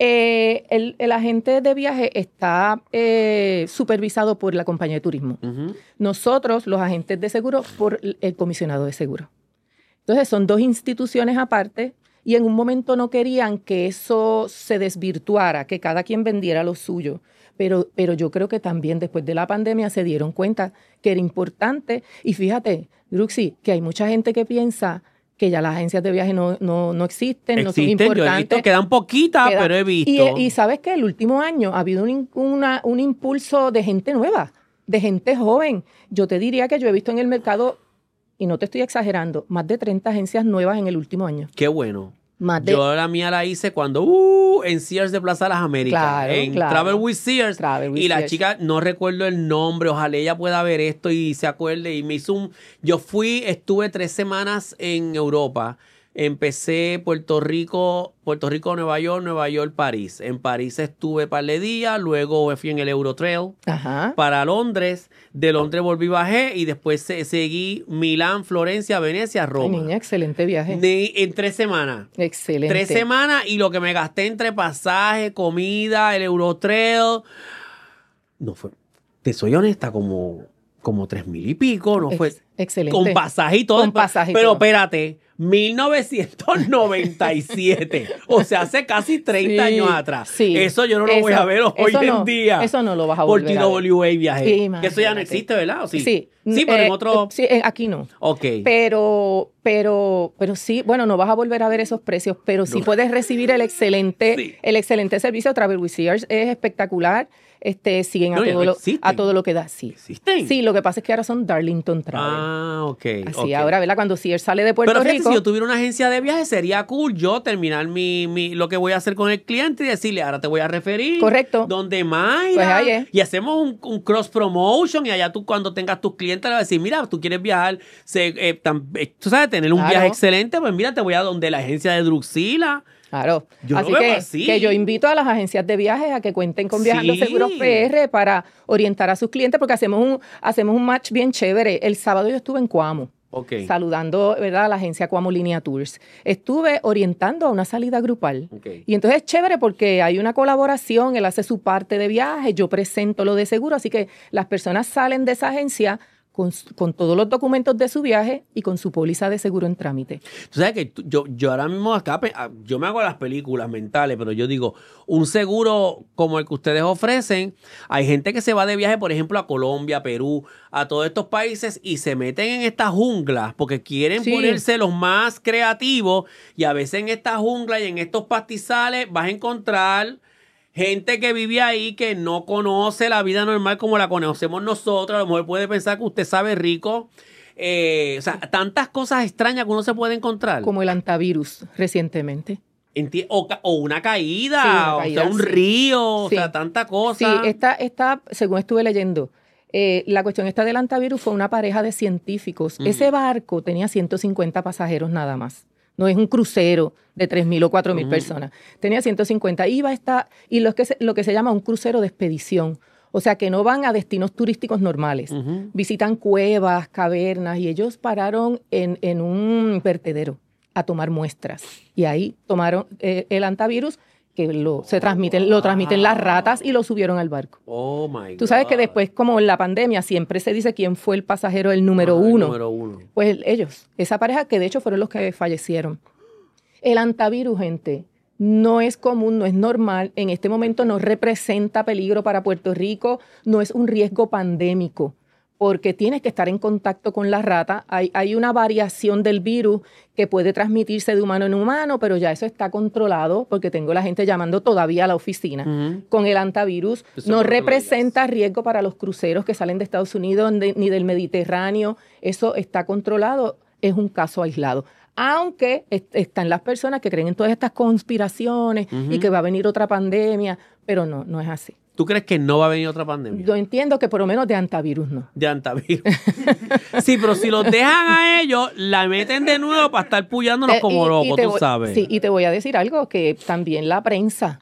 El agente de viaje está supervisado por la compañía de turismo. Ujú. Nosotros, los agentes de seguro, por el comisionado de seguro. Entonces, son dos instituciones aparte y en un momento no querían que eso se desvirtuara, que cada quien vendiera lo suyo. Pero yo creo que también después de la pandemia se dieron cuenta que era importante. Y fíjate, Druxy, que hay mucha gente que piensa que ya las agencias de viaje no existen, no son Existen, yo he importantes. visto, quedan poquitas, Queda- pero he visto. Y sabes que el último año ha habido un impulso de gente nueva, de gente joven. Yo te diría que yo he visto en el mercado, y no te estoy exagerando, más de 30 agencias nuevas en el último año. Qué bueno. Más de Yo la mía la hice cuando, en Sears de Plaza Las Américas, Claro, en claro. Travel with Sears. Travel with Y la Sears. chica, no recuerdo el nombre, ojalá ella pueda ver esto y se acuerde. Y me hizo estuve 3 semanas en Europa. Empecé Puerto Rico, Nueva York, París. En París estuve un par de días, luego fui en el Eurotrail Ajá. para Londres. De Londres volví, bajé y después seguí Milán, Florencia, Venecia, Ay, Roma. niña, excelente viaje. En 3 semanas. Excelente. 3 semanas y lo que me gasté entre pasaje, comida, el Eurotrail, no fue, te soy honesta, como 3,000 y pico, no fue, Excelente. con pasaje y todo. Con pasaje y pero todo. espérate, 1997, o sea, hace casi 30 Sí, años atrás. sí. Eso yo no lo voy a ver hoy eso en no, día. Eso no lo vas a Por volver a ver. TWA viaje. Sí, que eso ya no imagínate. existe, ¿verdad? ¿O sí? Sí. Sí, pero en otro. Sí, aquí no. Ok. Pero sí, bueno, no vas a volver a ver esos precios, pero sí No. puedes recibir el excelente, Sí. el excelente servicio. Travel with Sears es espectacular. siguen No, ya no a existen. todo lo que da. Sí. ¿Existen? Sí, lo que pasa es que ahora son Darlington Travel. Ah, ok. Así, ok. ahora, ¿verdad? Cuando Sears sale de Puerto Pero fíjate, Rico... si yo tuviera una agencia de viajes, sería cool yo terminar lo que voy a hacer con el cliente y decirle, ahora te voy a referir. Correcto. Donde Mayra. Pues ahí es. Y hacemos un cross promotion y allá tú cuando tengas tus clientes le vas a decir, mira, tú quieres viajar, tú sabes, tener un Claro. viaje excelente, pues mira, te voy a donde la agencia de Druxila. Claro. Yo lo así, veo que, así. que yo invito a las agencias de viajes a que cuenten con Viajando Sí. Seguros PR para orientar a sus clientes, porque hacemos un match bien chévere. El sábado yo estuve en Cuamo. Ok. Saludando, ¿verdad?, a la agencia Cuamo Línea Tours. Estuve orientando a una salida grupal. Ok. Y entonces es chévere porque hay una colaboración, él hace su parte de viaje, yo presento lo de seguro, así que las personas salen de esa agencia con todos los documentos de su viaje y con su póliza de seguro en trámite. Tú sabes que yo ahora mismo yo me hago las películas mentales, pero yo digo, un seguro como el que ustedes ofrecen, hay gente que se va de viaje, por ejemplo, a Colombia, Perú, a todos estos países y se meten en estas junglas porque quieren Sí. ponerse los más creativos y a veces en esta jungla y en estos pastizales vas a encontrar gente que vive ahí que no conoce la vida normal como la conocemos nosotros. A lo mejor puede pensar que usted sabe rico. O sea, tantas cosas extrañas que uno se puede encontrar. Como el antivirus recientemente. O una caída, Sí, una caída, o sea, un sí. río, Sí. o sea, tanta cosa. Sí, esta, según estuve leyendo, la cuestión esta del antivirus fue una pareja de científicos. Ese barco tenía 150 pasajeros nada más. No es un crucero de 3.000 o 4.000 personas. Tenía 150. Y lo que se llama un crucero de expedición. O sea, que no van a destinos turísticos normales. Visitan cuevas, cavernas, y ellos pararon en un vertedero a tomar muestras. Y ahí tomaron el antivirus, que lo transmiten las ratas, y lo subieron al barco. Oh, my God. Tú sabes que después, como en la pandemia, siempre se dice quién fue el pasajero, el número uno. Número uno. Pues ellos, esa pareja que de hecho fueron los que fallecieron. El antivirus, gente, no es común, no es normal. En este momento no representa peligro para Puerto Rico, no es un riesgo pandémico, porque tienes que estar en contacto con la rata. Hay una variación del virus que puede transmitirse de humano en humano, pero ya eso está controlado, porque tengo la gente llamando todavía a la oficina. Con el antivirus Eso no no te lo representa riesgo para los cruceros que salen de Estados Unidos ni del Mediterráneo. Eso está controlado, es un caso aislado. Aunque están las personas que creen en todas estas conspiraciones y que va a venir otra pandemia, pero no es así. ¿Tú crees que no va a venir otra pandemia? Yo entiendo que por lo menos de antivirus no. De antivirus. Sí, pero si los dejan a ellos, la meten de nuevo para estar puyándonos como locos, tú sabes. Sí, y te voy a decir algo, que también la prensa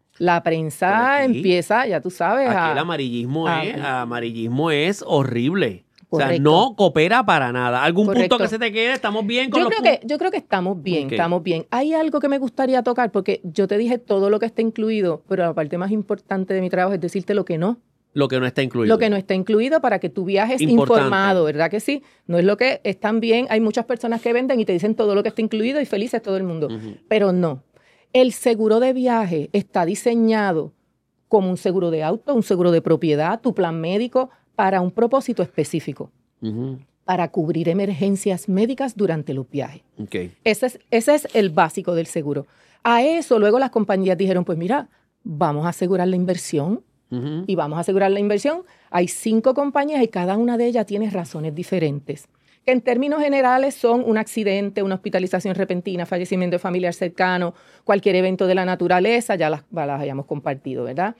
empieza, ya tú sabes, Aquí el amarillismo es horrible. Correcto. O sea, no coopera para nada. ¿Algún Correcto. punto que se te quede? ¿Estamos bien con Yo los creo puntos? yo creo que estamos bien, Ok. estamos bien. Hay algo que me gustaría tocar, porque yo te dije todo lo que está incluido, pero la parte más importante de mi trabajo es decirte lo que no. Lo que no está incluido. Lo que no está incluido para que tú viajes Importante. informado, ¿verdad que sí? No es lo que están bien. Hay muchas personas que venden y te dicen todo lo que está incluido y felices todo el mundo. Pero no. El seguro de viaje está diseñado como un seguro de auto, un seguro de propiedad, tu plan médico, para un propósito específico. Para cubrir emergencias médicas durante los viajes. Okay. Ese es el básico del seguro. A eso luego las compañías dijeron, pues mira, vamos a asegurar la inversión y vamos a asegurar la inversión. Hay 5 compañías y cada una de ellas tiene razones diferentes, que en términos generales son un accidente, una hospitalización repentina, fallecimiento de familiar cercano, cualquier evento de la naturaleza, ya las hayamos compartido, ¿verdad?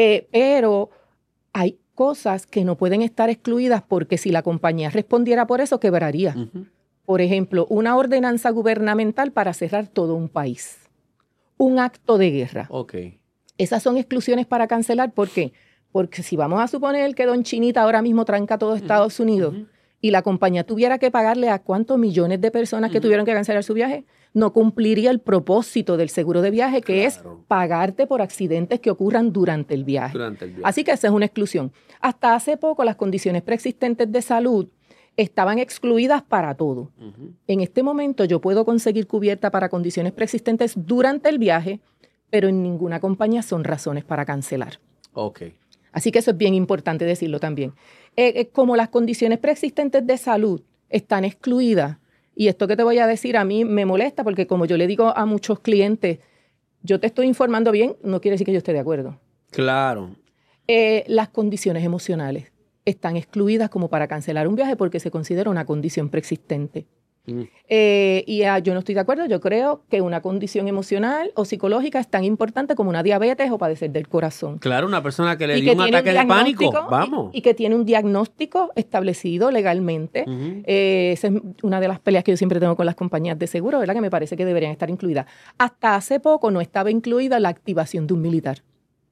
Pero hay cosas que no pueden estar excluidas porque si la compañía respondiera por eso, quebraría. Por ejemplo, una ordenanza gubernamental para cerrar todo un país. Un acto de guerra. Ok. Esas son exclusiones para cancelar. ¿Por qué? Porque si vamos a suponer que Don Chinita ahora mismo tranca todo Estados Unidos y la compañía tuviera que pagarle a cuántos millones de personas que tuvieron que cancelar su viaje, no cumpliría el propósito del seguro de viaje, que es pagarte por accidentes que ocurran durante el viaje. Así que esa es una exclusión. Hasta hace poco las condiciones preexistentes de salud estaban excluidas para todo. En este momento yo puedo conseguir cubierta para condiciones preexistentes durante el viaje, pero en ninguna compañía son razones para cancelar. Ok. Así que eso es bien importante decirlo también. Como las condiciones preexistentes de salud están excluidas, y esto que te voy a decir a mí me molesta porque como yo le digo a muchos clientes, yo te estoy informando bien, no quiere decir que yo esté de acuerdo. Claro. Las condiciones emocionales están excluidas como para cancelar un viaje porque se considera una condición preexistente. Yo no estoy de acuerdo. Yo creo que una condición emocional o psicológica es tan importante como una diabetes o padecer del corazón. Claro, una persona que le dio un ataque de pánico, vamos. Y que tiene un diagnóstico establecido legalmente. Esa es una de las peleas que yo siempre tengo con las compañías de seguro, ¿verdad? Que me parece que deberían estar incluidas. Hasta hace poco no estaba incluida la activación de un militar.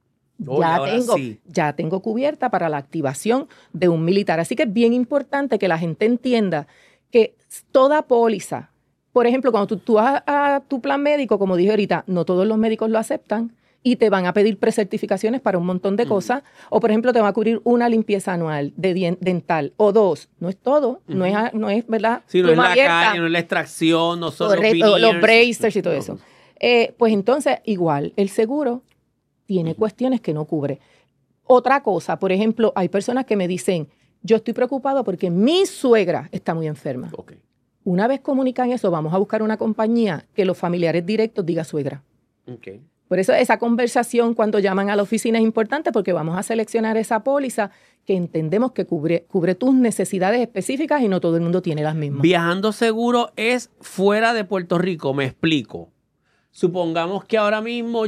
Ya tengo cubierta para la activación de un militar. Así que es bien importante que la gente entienda que toda póliza, por ejemplo, cuando tú vas a tu plan médico, como dije ahorita, no todos los médicos lo aceptan y te van a pedir precertificaciones para un montón de cosas. O, por ejemplo, te va a cubrir una limpieza anual de dental o dos. No es todo, no es ¿verdad? Sí, no es la calle, no es la extracción, no son los bracers y todo eso. Pues entonces, igual, el seguro tiene cuestiones que no cubre. Otra cosa, por ejemplo, hay personas que me dicen, yo estoy preocupado porque mi suegra está muy enferma. Okay. Una vez comunican eso, vamos a buscar una compañía que los familiares directos diga suegra. Okay. Por eso esa conversación cuando llaman a la oficina es importante porque vamos a seleccionar esa póliza que entendemos que cubre tus necesidades específicas y no todo el mundo tiene las mismas. Viajando seguro es fuera de Puerto Rico, me explico. Supongamos que ahora mismo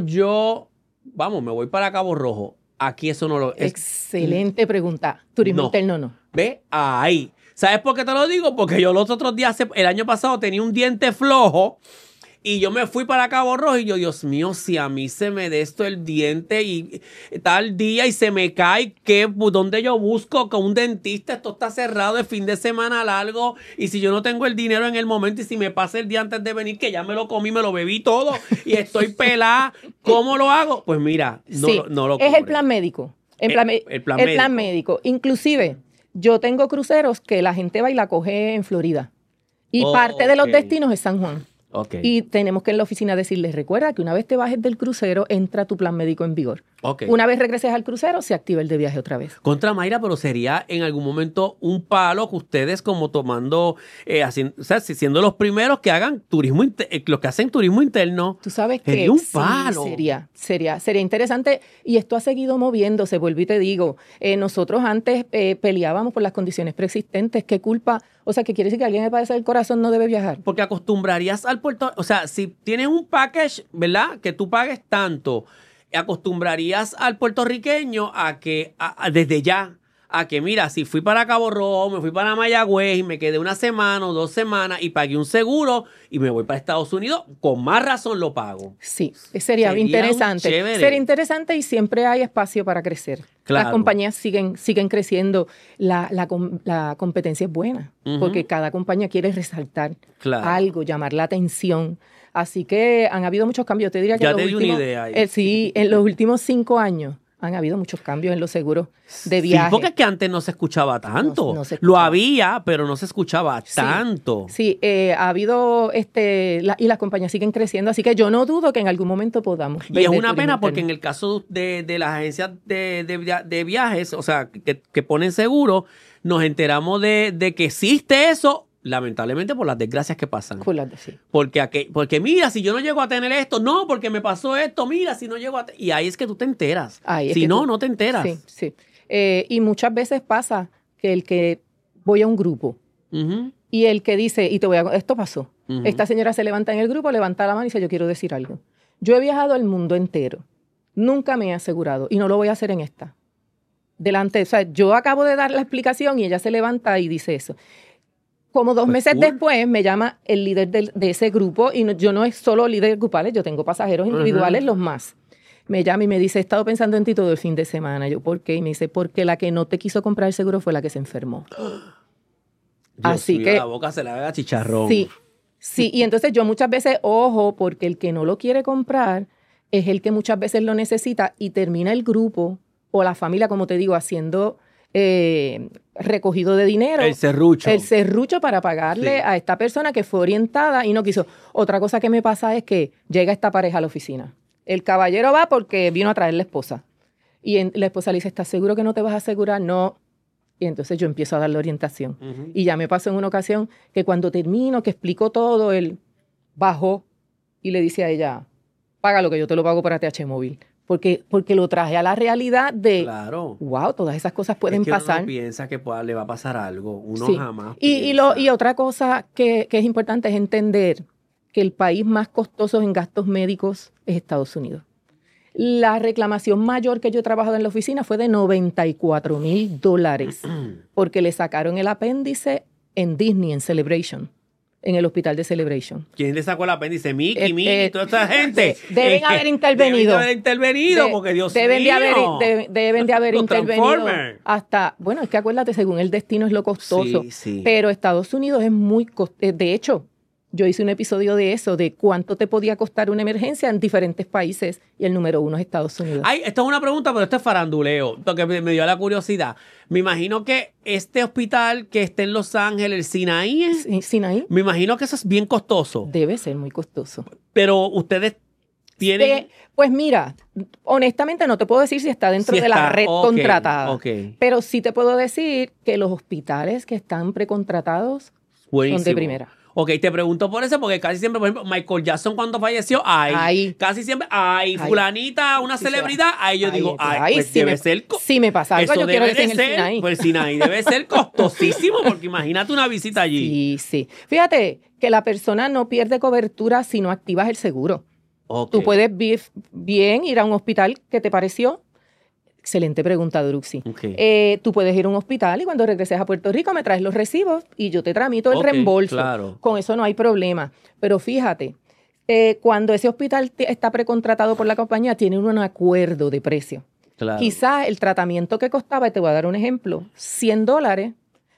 me voy para Cabo Rojo. Aquí eso no lo es. Excelente pregunta. Turismo interno no. ¿Ve? Ahí. ¿Sabes por qué te lo digo? Porque yo los otros días, el año pasado, tenía un diente flojo y yo me fui para Cabo Rojo y yo, Dios mío, si a mí se me de esto el diente y tal día y se me cae, ¿dónde yo busco con un dentista? Esto está cerrado, es fin de semana largo y si yo no tengo el dinero en el momento y si me pasa el día antes de venir, que ya me lo comí, me lo bebí todo y estoy pelada, ¿cómo lo hago? Pues mira, no lo cubre. Es el plan médico. El plan médico. Inclusive, yo tengo cruceros que la gente va y la coge en Florida. Y parte de los destinos es San Juan. Okay. Y tenemos que en la oficina decirles, recuerda que una vez te bajes del crucero, entra tu plan médico en vigor. Okay. Una vez regreses al crucero, se activa el de viaje otra vez. Contra Mayra, pero sería en algún momento un palo que ustedes como tomando, siendo los primeros que hagan turismo, los que hacen turismo interno. Tú sabes que sería un palo. Sería interesante y esto ha seguido moviéndose, vuelvo y te digo. Nosotros antes peleábamos por las condiciones preexistentes. ¿Qué culpa? O sea, ¿qué quiere decir que alguien que padece del corazón no debe viajar? Porque acostumbrarías al puerto, o sea, si tienes un package, ¿verdad? Que tú pagues tanto, acostumbrarías al puertorriqueño a que, desde ya, a que mira, si fui para Cabo Rojo, me fui para Mayagüez y me quedé una semana o 2 semanas y pagué un seguro y me voy para Estados Unidos, con más razón lo pago. Sí, sería interesante. Sería interesante y siempre hay espacio para crecer. Claro. Las compañías siguen creciendo. La competencia es buena porque cada compañía quiere resaltar algo, llamar la atención. Así que han habido muchos cambios. Te diría que ya te di una idea ahí. En los últimos 5 años han habido muchos cambios en los seguros de viaje. Sí, porque es que antes no se escuchaba tanto. No se escuchaba. Lo había, pero no se escuchaba tanto. Sí, ha habido, y las compañías siguen creciendo, así que yo no dudo que en algún momento podamos. Y es una pena porque en el caso de las agencias de viajes, o sea, que ponen seguro, nos enteramos de que existe eso, lamentablemente por las desgracias que pasan. Sí. Porque mira, si yo no llego a tener esto, no, porque me pasó esto, mira, si no llego a... Y ahí es que tú te enteras. Si no, no te enteras. Sí. Y muchas veces pasa que el que voy a un grupo y el que dice, esto pasó. Esta señora se levanta en el grupo, levanta la mano y dice, yo quiero decir algo. Yo he viajado al mundo entero. Nunca me he asegurado y no lo voy a hacer en esta. O sea, yo acabo de dar la explicación y ella se levanta y dice eso. Como 2 meses después me llama el líder de ese grupo y yo no es solo líder grupales, yo tengo pasajeros individuales, los más. Me llama y me dice, he estado pensando en ti todo el fin de semana. Yo, ¿por qué? Y me dice, porque la que no te quiso comprar el seguro fue la que se enfermó. Así que la boca se le haga chicharrón. Sí, y entonces yo muchas veces, ojo, porque el que no lo quiere comprar es el que muchas veces lo necesita y termina el grupo o la familia, como te digo, haciendo... recogido de dinero. El serrucho para pagarle a esta persona que fue orientada y no quiso. Otra cosa que me pasa es que llega esta pareja a la oficina. El caballero va porque vino a traer la esposa. Y la esposa le dice, ¿estás seguro que no te vas a asegurar? No. Y entonces yo empiezo a darle orientación. Y ya me pasó en una ocasión que cuando termino, que explico todo, él bajó y le dice a ella, paga lo que yo te lo pago para TH Móvil. porque lo traje a la realidad de, Claro. wow, todas esas cosas pueden es que pasar. Uno no piensa que le va a pasar algo. Uno Sí. jamás Y otra cosa que es importante es entender que el país más costoso en gastos médicos es Estados Unidos. La reclamación mayor que yo he trabajado en la oficina fue de $94,000 porque le sacaron el apéndice en Disney, en Celebration, en el hospital de Celebration. ¿Quién le sacó el apéndice? Mickey, toda esta gente. Deben haber intervenido. Deben haber intervenido, porque Dios deben mío. Deben de haber Los intervenido Transformers. hasta, bueno, es que acuérdate, según el destino es lo costoso. Sí, sí. Pero Estados Unidos es muy costoso. De hecho, yo hice un episodio de eso, de cuánto te podía costar una emergencia en diferentes países, y el número 1 es Estados Unidos. Ay, esto es una pregunta, pero esto es faranduleo, porque me dio la curiosidad. Me imagino que este hospital que está en Los Ángeles, el Sinaí, Sinaí me imagino que eso es bien costoso. debe ser muy costoso. Pero ustedes tienen... Pues mira, honestamente no te puedo decir si está dentro Si de la está, red ok, contratada, ok. pero sí te puedo decir que los hospitales que están precontratados Buenísimo. son de primera. Ok, te pregunto por eso, porque casi siempre, por ejemplo, Michael Jackson cuando falleció, casi siempre, fulanita, una Sí, celebridad, ahí yo digo, pues si debe me, ser... si me pasa algo, Eso yo quiero debe decir de en el ser, Sinaí. pues el Sinaí debe ser costosísimo, porque imagínate una visita allí. Sí, sí. Fíjate que la persona no pierde cobertura si no activas el seguro. Ok. Tú puedes bien ir a un hospital, ¿qué te pareció? Excelente pregunta, Druxy. Ok. Tú puedes ir a un hospital y cuando regreses a Puerto Rico me traes los recibos y yo te tramito el Ok, reembolso. claro. Con eso no hay problema. Pero fíjate, cuando ese hospital está precontratado por la compañía, tiene un acuerdo de precio. Claro. Quizás el tratamiento que costaba, y te voy a dar un ejemplo, $100,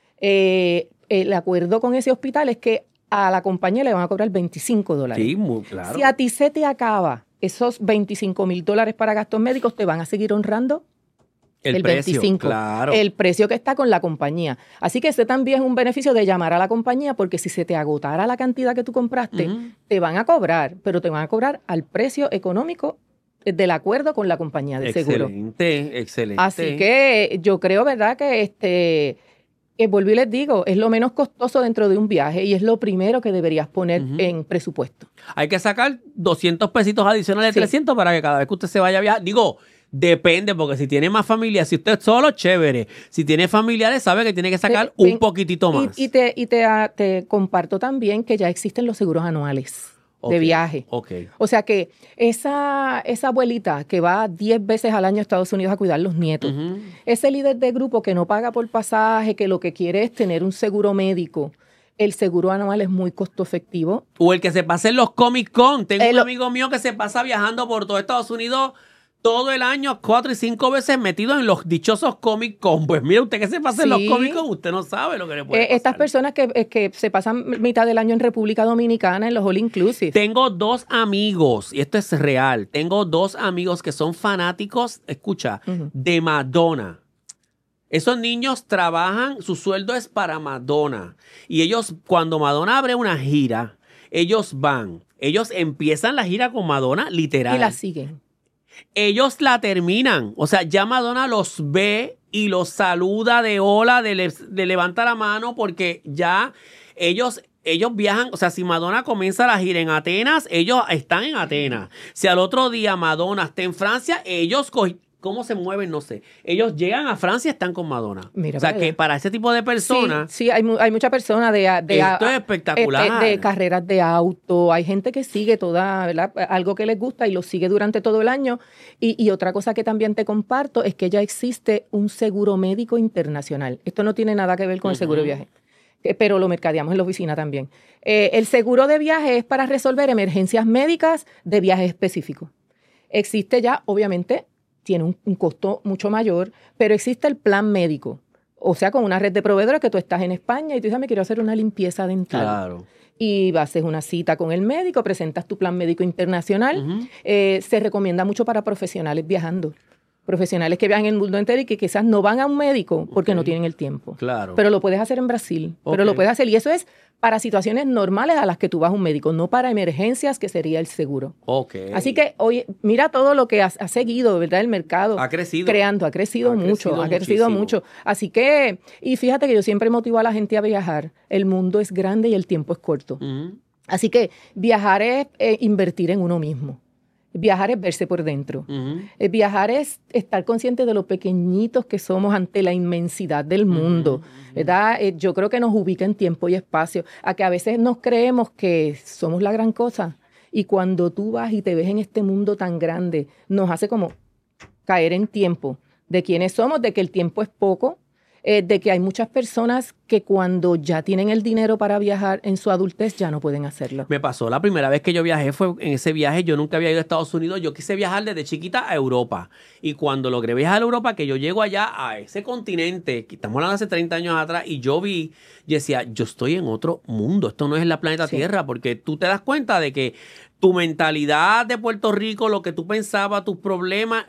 el acuerdo con ese hospital es que a la compañía le van a cobrar $25. Sí, muy claro. Si a ti se te acaba esos $25,000 para gastos médicos, te van a seguir honrando el precio, 25, claro. el precio que está con la compañía. Así que ese también es un beneficio de llamar a la compañía, porque si se te agotara la cantidad que tú compraste, te van a cobrar, pero te van a cobrar al precio económico del acuerdo con la compañía de seguro. Excelente, excelente. Así que yo creo, ¿verdad?, que vuelvo y les digo, es lo menos costoso dentro de un viaje y es lo primero que deberías poner en presupuesto. Hay que sacar 200 pesitos adicionales de 300 para que cada vez que usted se vaya a viajar, digo, depende, porque si tiene más familia, si usted es solo, chévere. Si tiene familiares, sabe que tiene que sacar un poquitito más. Y te comparto también que ya existen los seguros anuales de viaje. Ok. O sea que esa abuelita que va 10 veces al año a Estados Unidos a cuidar los nietos, ese líder de grupo que no paga por pasaje, que lo que quiere es tener un seguro médico, el seguro anual es muy costo efectivo. O el que se pase en los Comic Con. Tengo un amigo mío que se pasa viajando por todo Estados Unidos todo el año 4 y 5 veces metido en los dichosos Comic Con. Pues mire, usted que se pasa en los Comic Con, usted no sabe lo que le puede pasar. Estas personas que se pasan mitad del año en República Dominicana en los All Inclusive. Tengo 2 amigos, y esto es real, tengo 2 amigos que son fanáticos, escucha, de Madonna. Esos niños trabajan, su sueldo es para Madonna. Y ellos, cuando Madonna abre una gira, ellos van. Ellos empiezan la gira con Madonna, literal. Y la siguen. Ellos la terminan. O sea, ya Madonna los ve y los saluda de hola, de levanta la mano, porque ya ellos viajan. O sea, si Madonna comienza la gira en Atenas, ellos están en Atenas. Si al otro día Madonna está en Francia, ellos ¿cómo se mueven? No sé. Ellos llegan a Francia y están con Madonna. Mira, o sea, que para ese tipo de personas... Sí, hay muchas personas esto es espectacular. De carreras de auto. Hay gente que sigue toda, ¿verdad?, algo que les gusta y lo sigue durante todo el año. Y otra cosa que también te comparto es que ya existe un seguro médico internacional. Esto no tiene nada que ver con el seguro de viaje, pero lo mercadeamos en la oficina también. El seguro de viaje es para resolver emergencias médicas de viaje específico. Existe ya, obviamente, tiene un costo mucho mayor, pero existe el plan médico. O sea, con una red de proveedores que tú estás en España y tú dices, me quiero hacer una limpieza dental. Claro. Y haces una cita con el médico, presentas tu plan médico internacional. Se recomienda mucho para profesionales viajando. Profesionales que viajan en el mundo entero y que quizás no van a un médico porque no tienen el tiempo. Claro. Pero lo puedes hacer en Brasil. Pero lo puedes hacer. Y eso es para situaciones normales a las que tú vas a un médico, no para emergencias, que sería el seguro. Así que, oye, mira todo lo que ha seguido, ¿verdad? El mercado. Ha crecido. Ha crecido mucho. Así que, y fíjate que yo siempre motivo a la gente a viajar. El mundo es grande y el tiempo es corto. Así que viajar es invertir en uno mismo. Viajar es verse por dentro. Ujú. Viajar es estar consciente de lo pequeñitos que somos ante la inmensidad del mundo, ¿verdad? Yo creo que nos ubica en tiempo y espacio, a que a veces nos creemos que somos la gran cosa y cuando tú vas y te ves en este mundo tan grande, nos hace como caer en tiempo de quiénes somos, de que el tiempo es poco, de que hay muchas personas que cuando ya tienen el dinero para viajar en su adultez ya no pueden hacerlo. Me pasó la primera vez que yo viajé, fue en ese viaje, yo nunca había ido a Estados Unidos, yo quise viajar desde chiquita a Europa. Y cuando logré viajar a Europa, que yo llego allá a ese continente, que estamos hablando de hace 30 años atrás, y yo decía, yo estoy en otro mundo, esto no es en la planeta Sí. Tierra, porque tú te das cuenta de que tu mentalidad de Puerto Rico, lo que tú pensabas, tus problemas,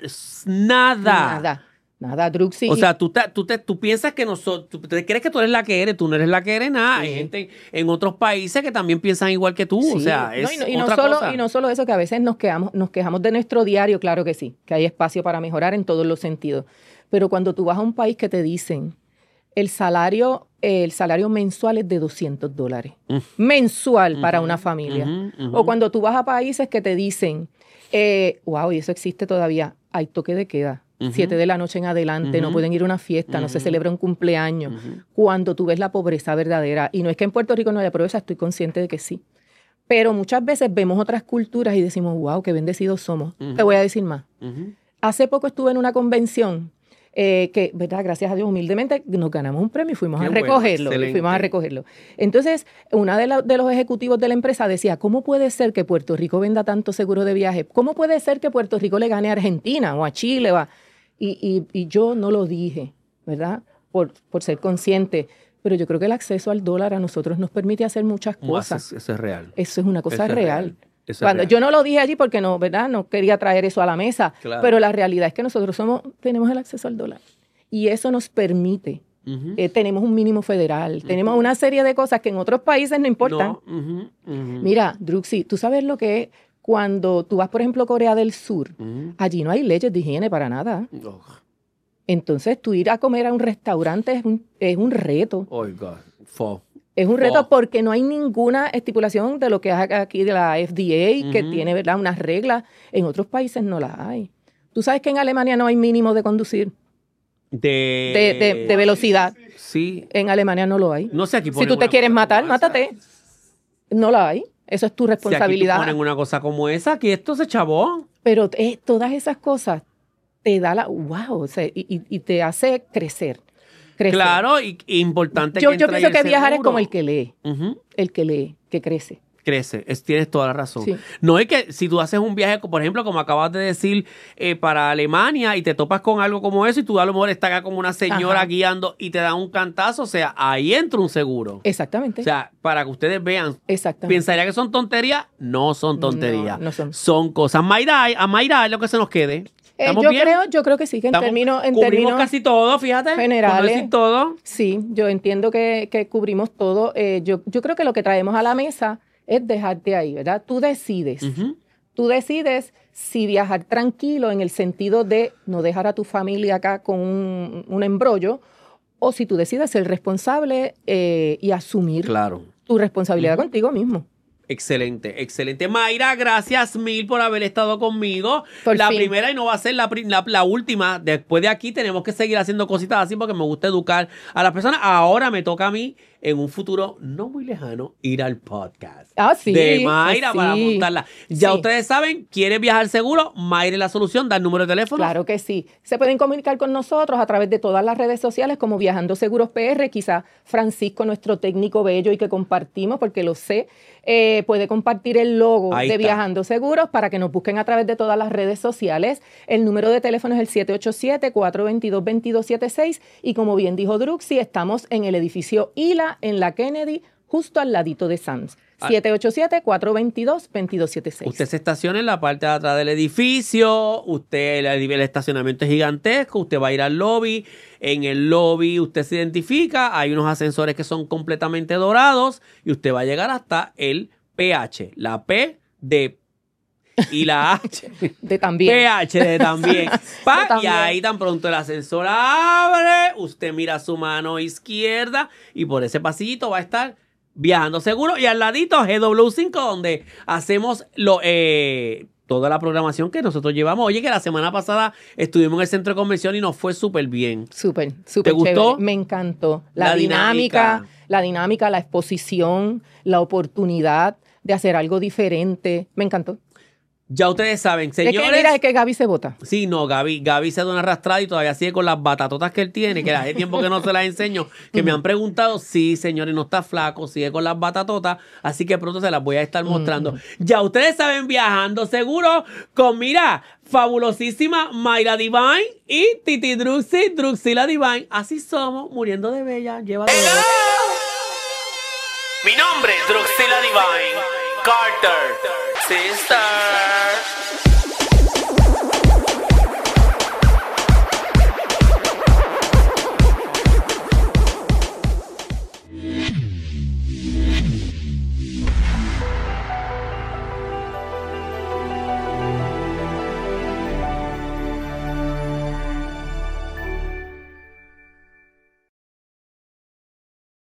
Nada, Druxy. O sea, tú piensas que tú te crees que tú eres la que eres, tú no eres la que eres nada. Sí. Hay gente en otros países que también piensan igual que tú. O Sí. sea, es no otra solo, cosa. y no solo eso, que a veces nos quejamos de nuestro diario, claro que sí, que hay espacio para mejorar en todos los sentidos. Pero cuando tú vas a un país que te dicen el salario mensual es de $200. Mensual para una familia. O cuando tú vas a países que te dicen, wow, y eso existe todavía, hay toque de queda. 7 de la noche en adelante, no pueden ir a una fiesta, no se celebra un cumpleaños. Cuando tú ves la pobreza verdadera, y no es que en Puerto Rico no haya pobreza, estoy consciente de que sí. Pero muchas veces vemos otras culturas y decimos, wow, qué bendecidos somos. Te voy a decir más. Hace poco estuve en una convención que, ¿verdad? Gracias a Dios, humildemente, nos ganamos un premio y fuimos Qué a bueno, recogerlo. excelente. Entonces, una de los ejecutivos de la empresa decía, ¿cómo puede ser que Puerto Rico venda tanto seguro de viaje? ¿Cómo puede ser que Puerto Rico le gane a Argentina o a Chile? Y yo no lo dije, ¿verdad? Por ser consciente. Pero yo creo que el acceso al dólar a nosotros nos permite hacer muchas cosas. Eso es real. Eso es una cosa Eso es real. real. Eso es Cuando real. yo no lo dije allí porque no, ¿verdad? No quería traer eso a la mesa, Claro. pero la realidad es que nosotros tenemos el acceso al dólar y eso nos permite. Tenemos un mínimo federal, tenemos una serie de cosas que en otros países no importan. No. Mira, Druxy, ¿tú sabes lo que es cuando tú vas, por ejemplo, a Corea del Sur? Allí no hay leyes de higiene para nada. Oh, Entonces, tú ir a comer a un restaurante es un reto. oh, God. Es un reto Oh. porque no hay ninguna estipulación de lo que es aquí de la FDA, que tiene, ¿verdad?, unas reglas. En otros países no las hay. ¿Tú sabes que en Alemania no hay mínimo de conducir? De velocidad. Sí. En Alemania no lo hay. No sé, aquí Si ponen tú te una quieres cosa matar, como esa. mátate. No la hay. Eso es tu Si aquí responsabilidad. tú ponen una cosa como esa, que esto se chavó. Pero todas esas cosas te da wow, o sea, y te hace crecer. Claro, y importante Yo que entre ahí pienso el que viajar es seguro. como el que lee. Ujú. El que lee, que crece. Crece, tienes toda la razón. Sí. No es que si tú haces un viaje, por ejemplo, como acabas de decir, para Alemania y te topas con algo como eso y tú a lo mejor estás acá como una señora Ajá. guiando y te da un cantazo, o sea, ahí entra un seguro. Exactamente. O sea, para que ustedes vean, Exactamente. ¿pensaría que son tonterías? No son tonterías. No son. Son cosas. Mayra, es lo que se nos quede. ¿Estamos bien? Yo creo que sí, que en Cubrimos términos casi todo, fíjate. por no generales. decir todo. Sí, yo entiendo que cubrimos todo. Yo creo que lo que traemos a la mesa es dejarte ahí, ¿verdad? Tú decides. Ujú. Tú decides si viajar tranquilo en el sentido de no dejar a tu familia acá con un embrollo, o si tú decides ser responsable y asumir Claro. tu responsabilidad contigo mismo. Excelente, excelente. Mayra, gracias mil por haber estado conmigo. Por la fin. primera y no va a ser la última. Después de aquí tenemos que seguir haciendo cositas así porque me gusta educar a las personas. Ahora me toca a mí, en un futuro no muy lejano, ir al podcast Ah, sí. de Mayra sí. para montarla. Ya Sí. ustedes saben, ¿quieren viajar seguro? Mayra es la solución. Da el número de teléfono. Claro que sí. Se pueden comunicar con nosotros a través de todas las redes sociales como Viajando Seguros PR. Quizá Francisco, nuestro técnico bello y que compartimos, porque lo sé, puede compartir el logo Ahí de está. Viajando Seguros para que nos busquen a través de todas las redes sociales. El número de teléfono es el 787-422-2276 y como bien dijo Druxy, estamos en el edificio ILA en la Kennedy, justo al ladito de Sam's. 787-422-2276. Usted se estaciona en la parte de atrás del edificio, el estacionamiento es gigantesco, usted va a ir al lobby, en el lobby usted se identifica, hay unos ascensores que son completamente dorados y usted va a llegar hasta el PH, la P de y la H. De también. PH de también. Pa, De también. Y ahí tan pronto el ascensor abre, usted mira su mano izquierda y por ese pasillito va a estar Viajando Seguro y al ladito GW5 donde hacemos toda la programación que nosotros llevamos. Oye, que la semana pasada estuvimos en el centro de convención y nos fue súper bien. Súper ¿Te gustó? chévere. Me encantó. La dinámica, la exposición, la oportunidad de hacer algo diferente. Me encantó. Ya ustedes saben, señores. Es que Gaby se vota. Sí, no, Gaby se da una arrastrada y todavía sigue con las batatotas que él tiene, que hace tiempo que no se las enseño, que me han preguntado, sí, señores, no está flaco, sigue con las batatotas, así que pronto se las voy a estar mostrando. Ya ustedes saben, viajando seguro con, mira, fabulosísima Mayra Divine y Titi Druxila Divine. Así somos, muriendo de bella, lleva todo. Mi nombre es Druxila Divine Carter, sister.